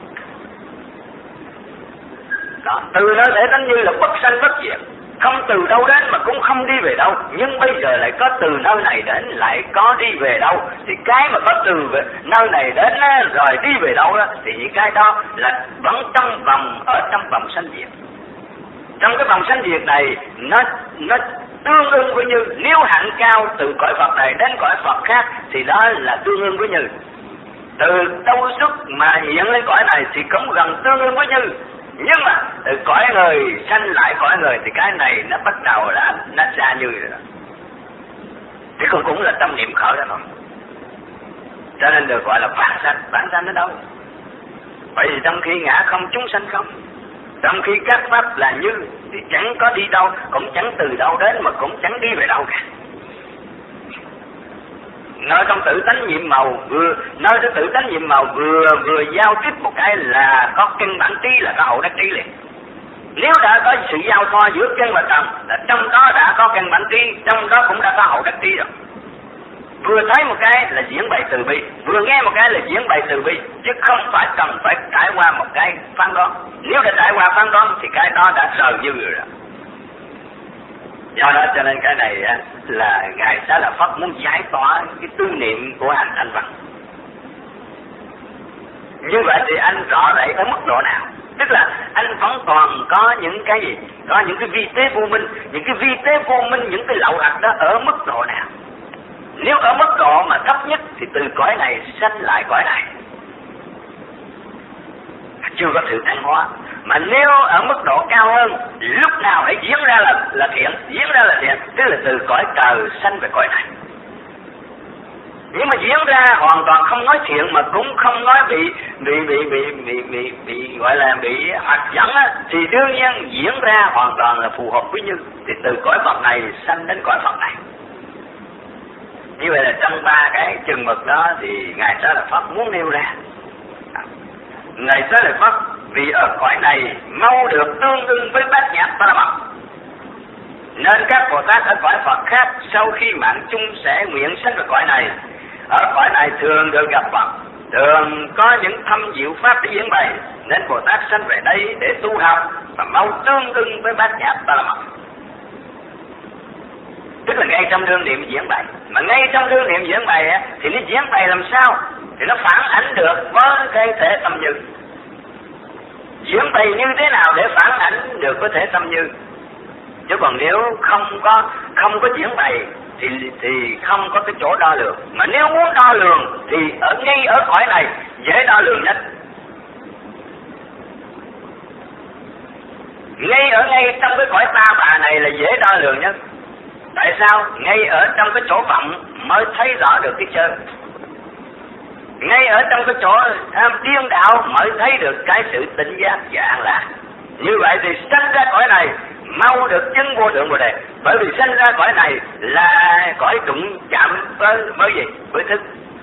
[SPEAKER 2] Đó, từ nơi thể tánh như là bất sanh bất diệt, không từ đâu đến mà cũng không đi về đâu, nhưng bây giờ lại có từ nơi này đến lại có đi về đâu, thì cái mà có từ về nơi này đến rồi đi về đâu đó, thì những cái đó là vẫn trong vòng, ở trong vòng sanh diệt. Trong cái vòng sanh diệt này nó nó tương ưng với như, nếu hạng cao từ cõi Phật này đến cõi Phật khác thì đó là tương ưng với như. Từ đâu xuất mà hiện lên cõi này thì cũng gần tương ưng với như. Nhưng mà từ cõi người sanh lại cõi người thì cái này nó bắt đầu là nó xa như rồi đó. Thì cũng cũng là tâm niệm khởi đó thôi. Cho nên được gọi là vãng sanh. Vãng sanh ở đâu? Bởi vì trong khi ngã không chúng sanh không, trong khi các pháp là như thì chẳng có đi đâu, cũng chẳng từ đâu đến mà cũng chẳng đi về đâu cả. Nơi trong tự tánh nhiệm màu vừa, nơi trong tự tánh nhiệm màu vừa vừa giao tiếp một cái là có căn bản trí, là có hậu đắc trí liền. Nếu đã có sự giao thoa giữa căn và trần là trong đó đã có căn bản trí, trong đó cũng đã có hậu đắc trí rồi. Vừa thấy một cái là diễn bày từ bi, vừa nghe một cái là diễn bày từ bi, chứ không phải cần phải trải qua một cái phán đoán. Nếu đã trải qua phán đoán thì cái đó đã rời như rồi đó. Do đó cho nên cái này là Ngài Xá Lợi Phất muốn giải tỏa cái tư niệm của Hàng Thanh Văn. Như vậy thì anh rõ rệt ở mức độ nào? Tức là anh vẫn còn có những cái gì? Có những cái vi tế vô minh, những cái vi tế vô minh, những cái lậu hạt đó ở mức độ nào? Nếu ở mức độ mà thấp nhất thì từ cõi này sanh lại cõi này, chưa có sự thăng hóa. Mà nếu ở mức độ cao hơn, lúc nào hãy diễn ra là là thiện, diễn ra là thiện, tức là từ cõi trời sanh về cõi này. Nhưng mà diễn ra hoàn toàn không nói thiện mà cũng không nói bị bị bị bị bị bị, bị gọi là bị hoạt dẫn á, thì đương nhiên diễn ra hoàn toàn là phù hợp với như, thì từ cõi Phật này sanh đến cõi Phật này. Như vậy là trong ba cái chừng mực đó thì Ngài Xá Lợi Phất muốn nêu ra. Ngài Xá Lợi Phất vì ở cõi này mau được tương ưng với bát nhã ba la mật, nên các Bồ Tát ở cõi Phật khác sau khi mạng chung sẽ nguyện sanh vào cõi này. Ở cõi này thường được gặp Phật, thường có những thâm diệu pháp để diễn bày, nên Bồ Tát sanh về đây để tu học và mau tương ưng với bát nhã ba la mật. Tức là ngay trong đương niệm diễn bày, mà ngay trong đương niệm diễn bày á, thì nó diễn bày làm sao? Thì nó phản ảnh được với cái thể tâm như. Diễn bày như thế nào để phản ảnh được với thể tâm như? Chứ còn nếu không có không có diễn bày thì thì không có cái chỗ đo lường. Mà nếu muốn đo lường thì ở ngay ở cõi này dễ đo lường nhất. Ngay ở ngay trong cái cõi ta bà này là dễ đo lường nhất. Tại sao? Ngay ở trong cái chỗ vọng mới thấy rõ được cái chân. Ngay ở trong cái chỗ tham điên đạo mới thấy được cái sự tỉnh giác và an lạc. Như vậy thì sanh ra cõi này mau được chứng vô thượng Bồ Đề. Bởi vì sanh ra cõi này là cõi đụng chạm với với gì? Với thức.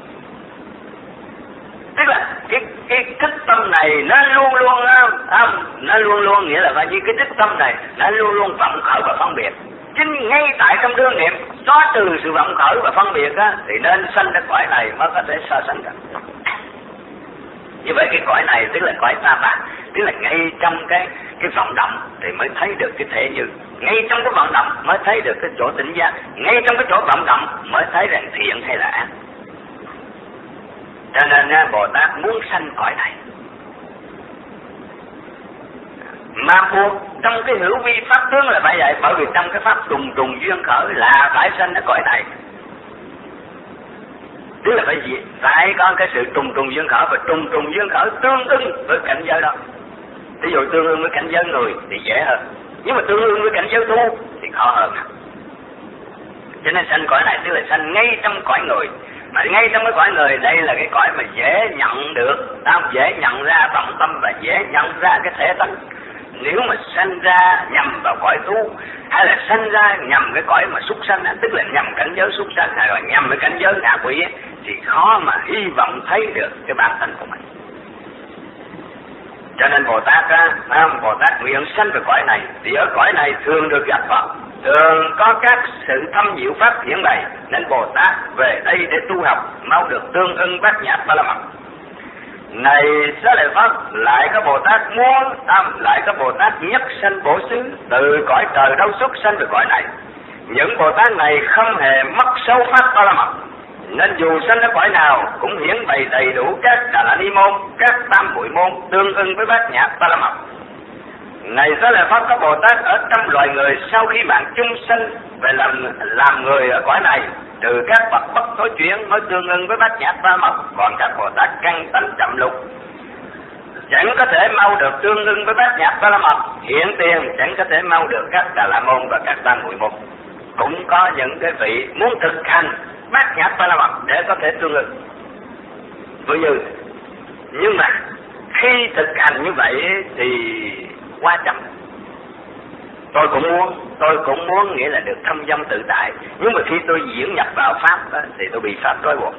[SPEAKER 2] Tức là cái cái thức tâm này nó luôn luôn không, nó luôn luôn nghĩa là cái gì? Cái thức tâm này nó luôn luôn vọng khởi và phân biệt. Chính ngay tại trong đương niệm xóa trừ sự vọng khởi và phân biệt á, thì nên sanh ra cõi này mới có thể so sánh được. Như vậy cái cõi này tức là cõi ta bà, tức là ngay trong cái cái vọng động thì mới thấy được cái thể như.
[SPEAKER 1] ngay trong cái vận động mới thấy được cái chỗ tỉnh giác, ngay trong cái chỗ vận động mới thấy rằng thiện hay là ác. Cho nên Bồ Tát muốn sanh cõi này, mà buộc trong cái hữu vi pháp tướng là phải vậy, bởi vì trong cái pháp trùng trùng duyên khởi là phải sanh ở cõi này. Tức là phải gì? Phải có cái sự trùng trùng duyên khởi, và trùng trùng duyên khởi tương ưng với cảnh giới đó. Ví dụ tương ưng với cảnh giới người thì dễ hơn, nhưng mà tương ưng với cảnh giới tu thì khó hơn. Cho nên sanh cõi này tức là sanh ngay trong cõi người, mà ngay trong cái cõi người đây là cái cõi mà dễ nhận được, ta dễ nhận ra vọng tâm và dễ nhận ra cái thể tánh. Nếu mà sanh ra nhằm vào cõi tu, hay là sanh ra nhằm cái cõi mà súc sanh, tức là nhằm cảnh giới súc sanh hay là nhằm cái cảnh giới ngạ quỷ, thì khó mà hy vọng thấy được cái bản thân của mình. Cho nên Bồ Tát á, Bồ Tát nguyện sanh về cõi này, thì ở cõi này thường được gặp Phật, thường có các sự thâm diệu pháp hiển bày, nên Bồ Tát về đây để tu học, mau được tương ưng bát nhã ba la mật. Này Xá Lợi Phất, lại có Bồ Tát muốn tâm, lại có Bồ Tát nhất sanh bổ xứ, từ cõi trời đâu xuất sanh về cõi này. Những Bồ Tát này không hề mất sâu pháp ba la mật, nên dù sanh ở cõi nào cũng hiển bày đầy đủ các Đà La Ni môn, các tam muội môn tương ưng với bát nhã ba la mật. Này Xá Lợi Phất, có Bồ Tát ở trăm loài người sau khi bạn chung sanh về làm làm người ở cõi này, trừ các bậc bất thối chuyển mới tương ưng với bát nhã ba la mật, còn các Bồ Tát căn tánh chậm lục chẳng có thể mau được tương ưng với bát nhã ba la mật, hiện tiền chẳng có thể mau được các Đà La môn và các tam muội môn. Cũng có những cái vị muốn thực hành bát nhã ba la mật để có thể tương ưng với như, nhưng mà khi thực hành như vậy thì quá chậm. Tôi cũng muốn, tôi cũng muốn nghĩa là được thâm dâm tự tại, nhưng mà khi tôi diễn nhập vào pháp đó, thì tôi bị pháp trói buộc.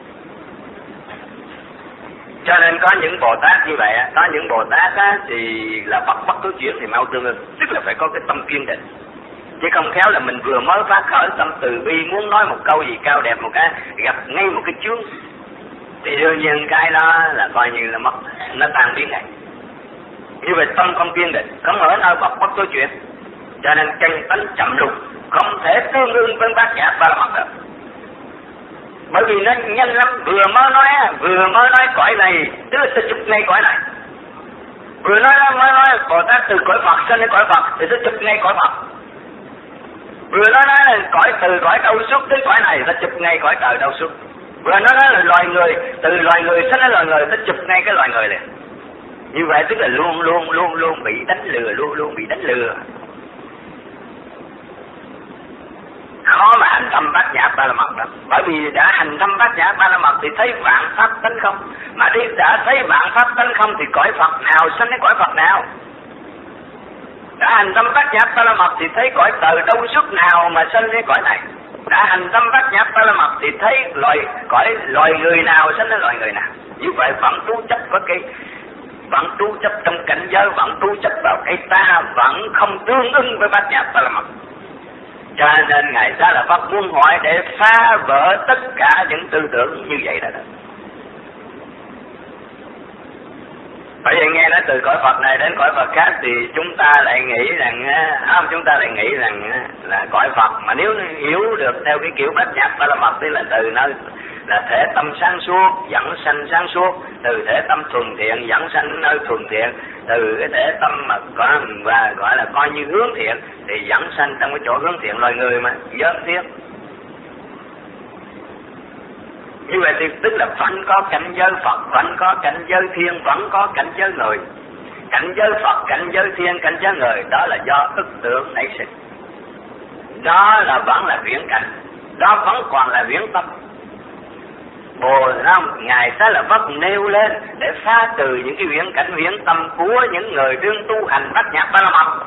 [SPEAKER 1] Cho nên có những Bồ Tát như vậy, có những Bồ Tát á, thì là bất bất cứ chuyện thì mau tương ưng, tức là phải có cái tâm kiên định, chứ không khéo là mình vừa mới phát khởi tâm từ bi muốn nói một câu gì cao đẹp một cái gặp ngay một cái chướng, thì đương nhiên cái đó là coi như là mất, nó tan biến này. Như vậy tâm không kiên định, không ở nơi bậc bất cứ chuyện, cho nên căn tánh chậm lục, không thể tương ưng với bát nhã ba la mật được. Bởi vì nó nhanh lắm, vừa mới nói vừa mới nói cõi này, tức là sẽ chụp ngay cõi này. Vừa nói mới nói Bồ Tát từ cõi Phật sanh đến cõi Phật thì sẽ chụp ngay cõi Phật. Vừa nói nói là cõi từ cõi đâu xuất đến cõi này, ta chụp ngay cõi trời đâu xuất. Vừa nói nói là loài người, từ loài người sanh đến loài người, ta chụp ngay cái loài người này. Như vậy tức là luôn luôn luôn luôn bị đánh lừa, luôn luôn bị đánh lừa. Khó mà hành thâm bát nhã ba la mật lắm, bởi vì đã hành thâm bát nhã ba la mật thì thấy vạn pháp tánh không, mà đi đã thấy vạn pháp tánh không thì cõi Phật nào sanh đến cõi Phật nào. Đã hành thâm bát nhã ba la mật thì thấy cõi trời đâu xuất nào mà sanh đến cõi này. Đã hành thâm bát nhã ba la mật thì thấy loài cõi loài người nào sanh đến loài người nào. Như vậy vẫn tu chấp có cái vẫn tu chấp trong cảnh giới, vẫn tu chấp vào cái ta, vẫn không tương ưng với bát nhã ba la mật. Cho nên Ngài Xá Lợi Phất muốn hỏi để phá vỡ tất cả những tư tưởng như vậy đó. Bởi vì nghe nói từ cõi Phật này đến cõi Phật khác thì chúng ta lại nghĩ rằng không, chúng ta lại nghĩ rằng là cõi Phật, mà nếu hiểu được theo cái kiểu bát nhã ba la mật thì là từ nơi là thể tâm sáng suốt dẫn sanh sáng suốt, từ thể tâm thuần thiện dẫn sanh nơi thuần thiện, từ cái thể tâm mà có và gọi là coi như hướng thiện thì dẫn sanh trong cái chỗ hướng thiện loài người mà giới thiết. Như vậy thì tức là vẫn có cảnh giới Phật, vẫn có cảnh giới thiên, vẫn có cảnh giới người. Cảnh giới Phật, cảnh giới thiên, cảnh giới người đó là do ức tưởng nảy sinh. Đó là vẫn là viễn cảnh, đó vẫn còn là viễn tâm. Bồ Long Ngài Xá Lợi Phất nêu lên để phá trừ những cái viễn cảnh viễn tâm của những người đương tu hành bát nhã ba la mật.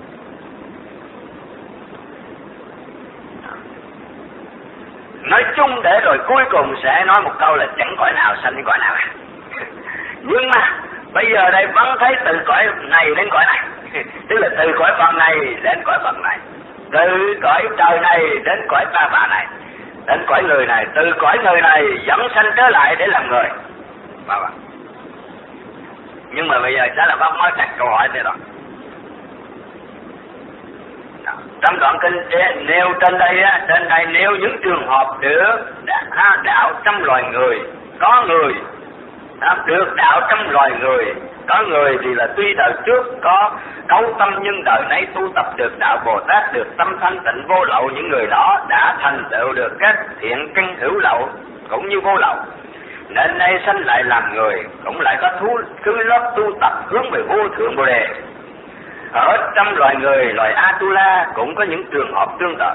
[SPEAKER 1] Nói chung để rồi cuối cùng sẽ nói một câu là chẳng cõi nào sanh đến cõi nào. Nhưng mà bây giờ đây vẫn thấy từ cõi này đến cõi này, tức là từ cõi Phật này đến cõi Phật này, từ cõi trời này đến cõi ta bà này, đến cõi người này, từ cõi người này dẫn sanh trở lại để làm người. Bà bà. Nhưng mà bây giờ sẽ là bác mới đặt câu hỏi thế rồi. Trong đoạn kinh nêu trên đây á, trên đây nêu những trường hợp được đạo trong loài người, có người được đạo trong loài người, có người thì là tuy đời trước có cấu tâm nhưng đời nay tu tập được đạo Bồ Tát, được tâm thanh tịnh vô lậu, những người đó đã thành tựu được các thiện căn hữu lậu cũng như vô lậu, nên nay sanh lại làm người, cũng lại có thú thứ lớp tu tập hướng về vô thượng Bồ Đề. Ở trong loài người, loài Atula cũng có những trường hợp tương tự.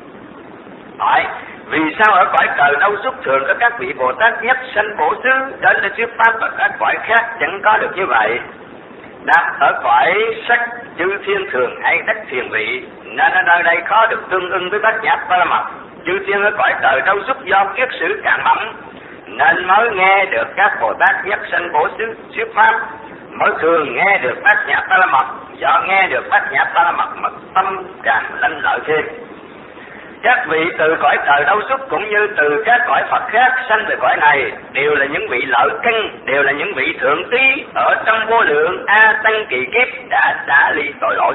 [SPEAKER 1] Hỏi, vì sao ở cõi trời đâu xuất thường có các vị Bồ Tát nhất sanh bổ xứ đến để thuyết pháp và các cõi khác chẳng có được như vậy? Đáp, ở cõi sắc chư thiên thường hay đất thiền vị, nên ở nơi đây có được tương ưng với bát nhã ba la mật. Chư thiên ở cõi trời đâu xuất do kiết sử cạn bẩm, nên mới nghe được các Bồ Tát nhất sanh bổ xứ thuyết pháp, mới thường nghe được bát nhã ba la mật. Do nghe được bát nhã ba la mật mà tâm càng lanh lợi thêm. Các vị từ cõi trời đâu xuất cũng như từ các cõi Phật khác sanh về cõi này đều là những vị lợi căn, đều là những vị thượng trí ở trong vô lượng a tăng kỳ kiếp đã xả ly tội lỗi.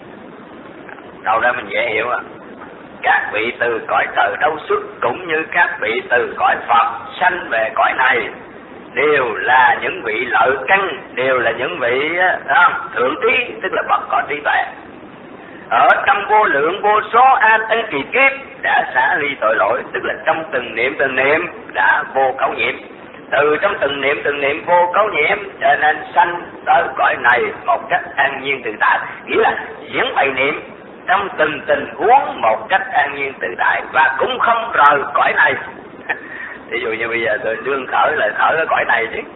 [SPEAKER 1] Đầu ra mình dễ hiểu à. Các vị từ cõi trời đâu xuất cũng như các vị từ cõi Phật sanh về cõi này đều là những vị lợi căn, đều là những vị à, thượng trí, tức là bậc có trí tuệ. Ở trong vô lượng vô số a tăng kỳ kiếp đã xả ly tội lỗi, tức là trong từng niệm từng niệm đã vô cấu nhiễm. Từ trong từng niệm từng niệm vô cấu nhiễm cho nên sanh tới cõi này một cách an nhiên tự tại, nghĩa là diễn bày niệm trong từng tình huống một cách an nhiên tự tại và cũng không rời cõi này. Ví dụ như bây giờ tôi đương khởi là khởi ở cõi này chứ,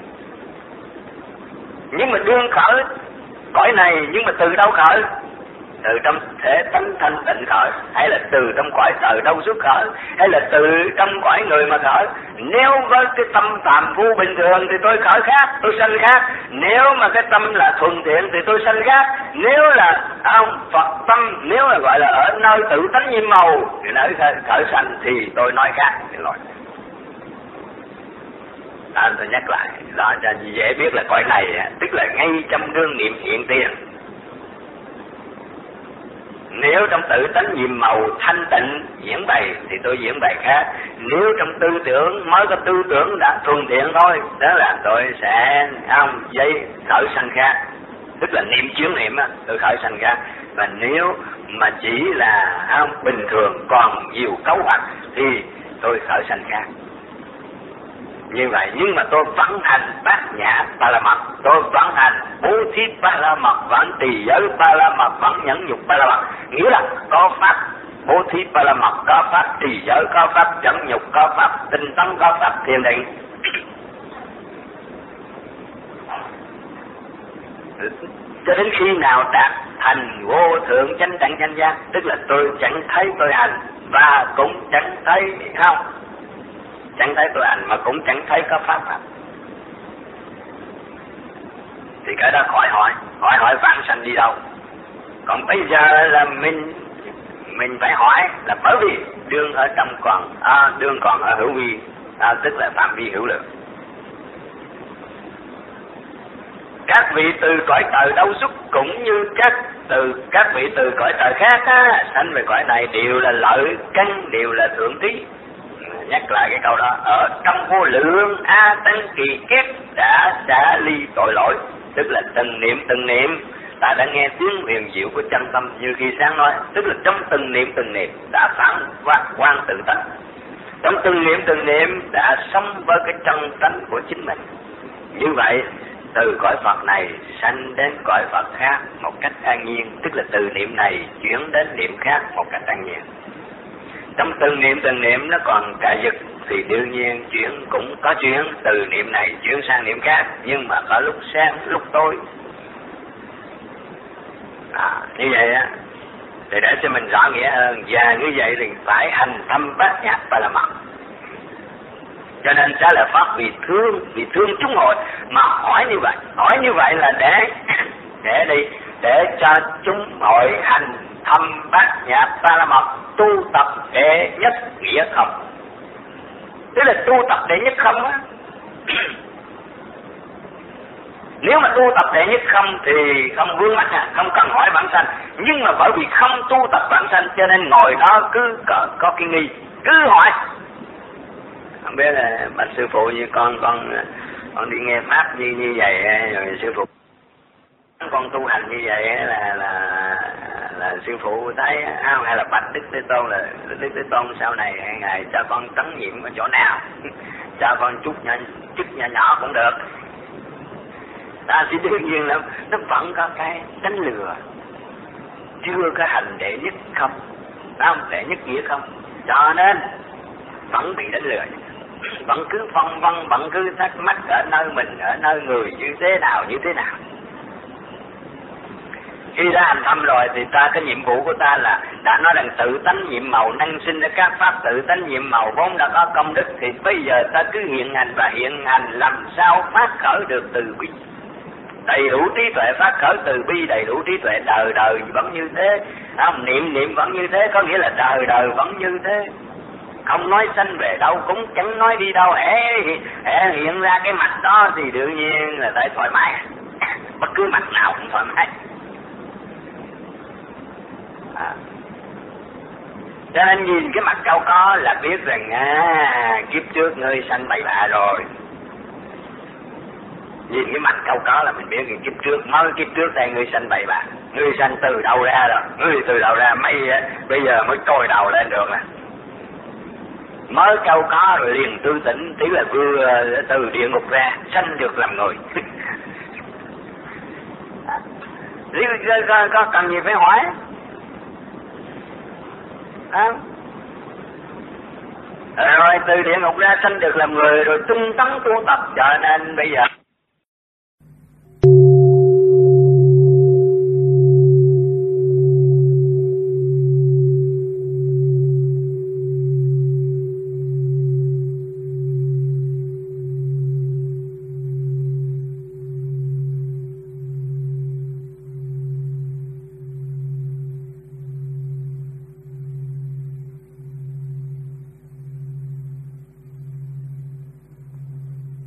[SPEAKER 1] nhưng mà đương khởi cõi này nhưng mà từ đâu khởi? Từ trong thể tánh thanh tịnh khởi, hay là từ trong cõi trời đâu xuất khởi, hay là từ trong cõi người mà khởi? Nếu với cái tâm phàm phu bình thường thì tôi khởi khác, tôi sanh khác. Nếu mà cái tâm là thuần thiện thì tôi sanh khác. Nếu là ông Phật tâm, nếu là gọi là ở nơi tự tánh nhiệm màu thì nơi khởi, khởi sanh thì tôi nói khác. Rồi à, tôi nhắc lại đó cho dễ biết là cõi này tức là ngay trong đương niệm hiện tiền. Nếu trong tự tánh nhiệm màu thanh tịnh diễn bày thì tôi diễn bày khác. Nếu trong tư tưởng mới có tư tưởng đã thuần thiện thôi, đó là tôi sẽ không dây khởi sanh khác, tức là niệm chuyến niệm á, tôi khởi sanh khác. Và nếu mà chỉ là không bình thường còn nhiều cấu hoạch thì tôi khởi sanh khác. Như vậy, nhưng mà tôi vẫn hành bát nhã ba la mật, tôi vẫn hành bố thí ba la mật, vẫn trì giới ba la mật, vẫn nhẫn nhục ba la mật. Nghĩa là có pháp bố thí ba la mật, có pháp trì giới, có pháp nhẫn nhục, có pháp tinh tấn, có pháp thiền định. Cho đến khi nào đạt thành vô thượng chánh đẳng chánh giác, tức là tôi chẳng thấy tôi hành và cũng chẳng thấy không chẳng thấy tôi hành mà cũng chẳng thấy có pháp hành, thì cái đó khỏi hỏi hỏi hỏi vãng sanh đi đâu. Còn bây giờ là mình mình phải hỏi là bởi vì đương ở trong còn à, đương còn ở hữu vi, à, tức là phạm vi hữu lượng. Các vị từ cõi trời đâu xuất cũng như các từ các vị từ cõi trời khác á, sanh về cõi này đều là lợi căn, đều là thượng trí. Nhắc lại cái câu đó, ở trong vô lượng a tăng kỳ kiếp đã xả ly tội lỗi, tức là từng niệm từng niệm ta đã nghe tiếng huyền diệu của chân tâm, như khi sáng nói, tức là trong từng niệm từng niệm đã phản quan tự tánh, trong từng niệm từng niệm đã sống với cái chân tánh của chính mình. Như vậy từ cõi Phật này sanh đến cõi Phật khác một cách an nhiên, tức là từ niệm này chuyển đến niệm khác một cách an nhiên. Trong từng niệm từng niệm nó còn cả giật thì đương nhiên chuyển cũng có chuyển từ niệm này chuyển sang niệm khác, nhưng mà có lúc sáng lúc tối. À, như vậy á, thì để cho mình rõ nghĩa hơn, và như vậy thì phải hành thâm bát nhã ba la mật. Cho nên Xá Lợi Pháp vì thương vì thương chúng hội mà hỏi như vậy, hỏi như vậy là để để đi để cho chúng hội hành thâm bát nhã ba la mật, tu tập đệ nhất nghĩa không. Tức là tu tập đệ nhất không á. Nếu mà tu tập đệ nhất không thì không vướng mắc, không cần hỏi bản sanh. Nhưng mà bởi vì không tu tập bản sanh cho nên ngồi đó cứ có, có cái nghi, cứ hỏi. Không biết là bạch sư phụ như con con con đi nghe pháp như như vậy rồi sư phụ con tu hành như vậy là là là sư phụ thấy không, hay là bạch Đức Thế Tôn là Đức Thế Tôn sau này ngài cho con tấn nhiệm ở chỗ nào, cho con chút nhỏ chút nhỏ nhỏ cũng được. Ta chỉ đương nhiên là nó vẫn có cái đánh lừa, chưa có hành đệ nhất không, không đệ nhất nghĩa không, cho nên vẫn bị đánh lừa, vẫn cứ phân vân, vẫn cứ thắc mắc ở nơi mình, ở nơi người như thế nào như thế nào. Khi đã hành thâm rồi thì ta, cái nhiệm vụ của ta là đã nói rằng tự tánh nhiệm màu năng sinh ra các pháp, tự tánh nhiệm màu vốn đã có công đức, thì bây giờ ta cứ hiện hành và hiện hành làm sao phát khởi được từ bi, đầy đủ trí tuệ phát khởi từ bi, đầy đủ trí tuệ đời đời vẫn như thế, không, niệm niệm vẫn như thế, có nghĩa là đời đời vẫn như thế, không nói sanh về đâu cũng chẳng nói đi đâu, hễ hiện ra cái mặt đó thì đương nhiên là thấy thoải mái, bất cứ mặt nào cũng thoải mái. À. Cho nên nhìn cái mặt câu có là biết rằng à, kiếp trước ngươi sanh bậy bạ rồi. Nhìn cái mặt câu có là mình biết rằng kiếp trước, mới kiếp trước đây ngươi sanh bậy bạ, ngươi sanh từ đâu ra rồi, ngươi từ đâu ra mấy bây giờ mới trôi đầu lên được nè. Mới câu có rồi liền tư tỉnh, tí là vừa từ địa ngục ra sanh được làm người. có, có, có cần gì phải hỏi? À. Rồi từ địa ngục ra sanh được làm người, rồi tinh tấn tu tập, cho nên bây giờ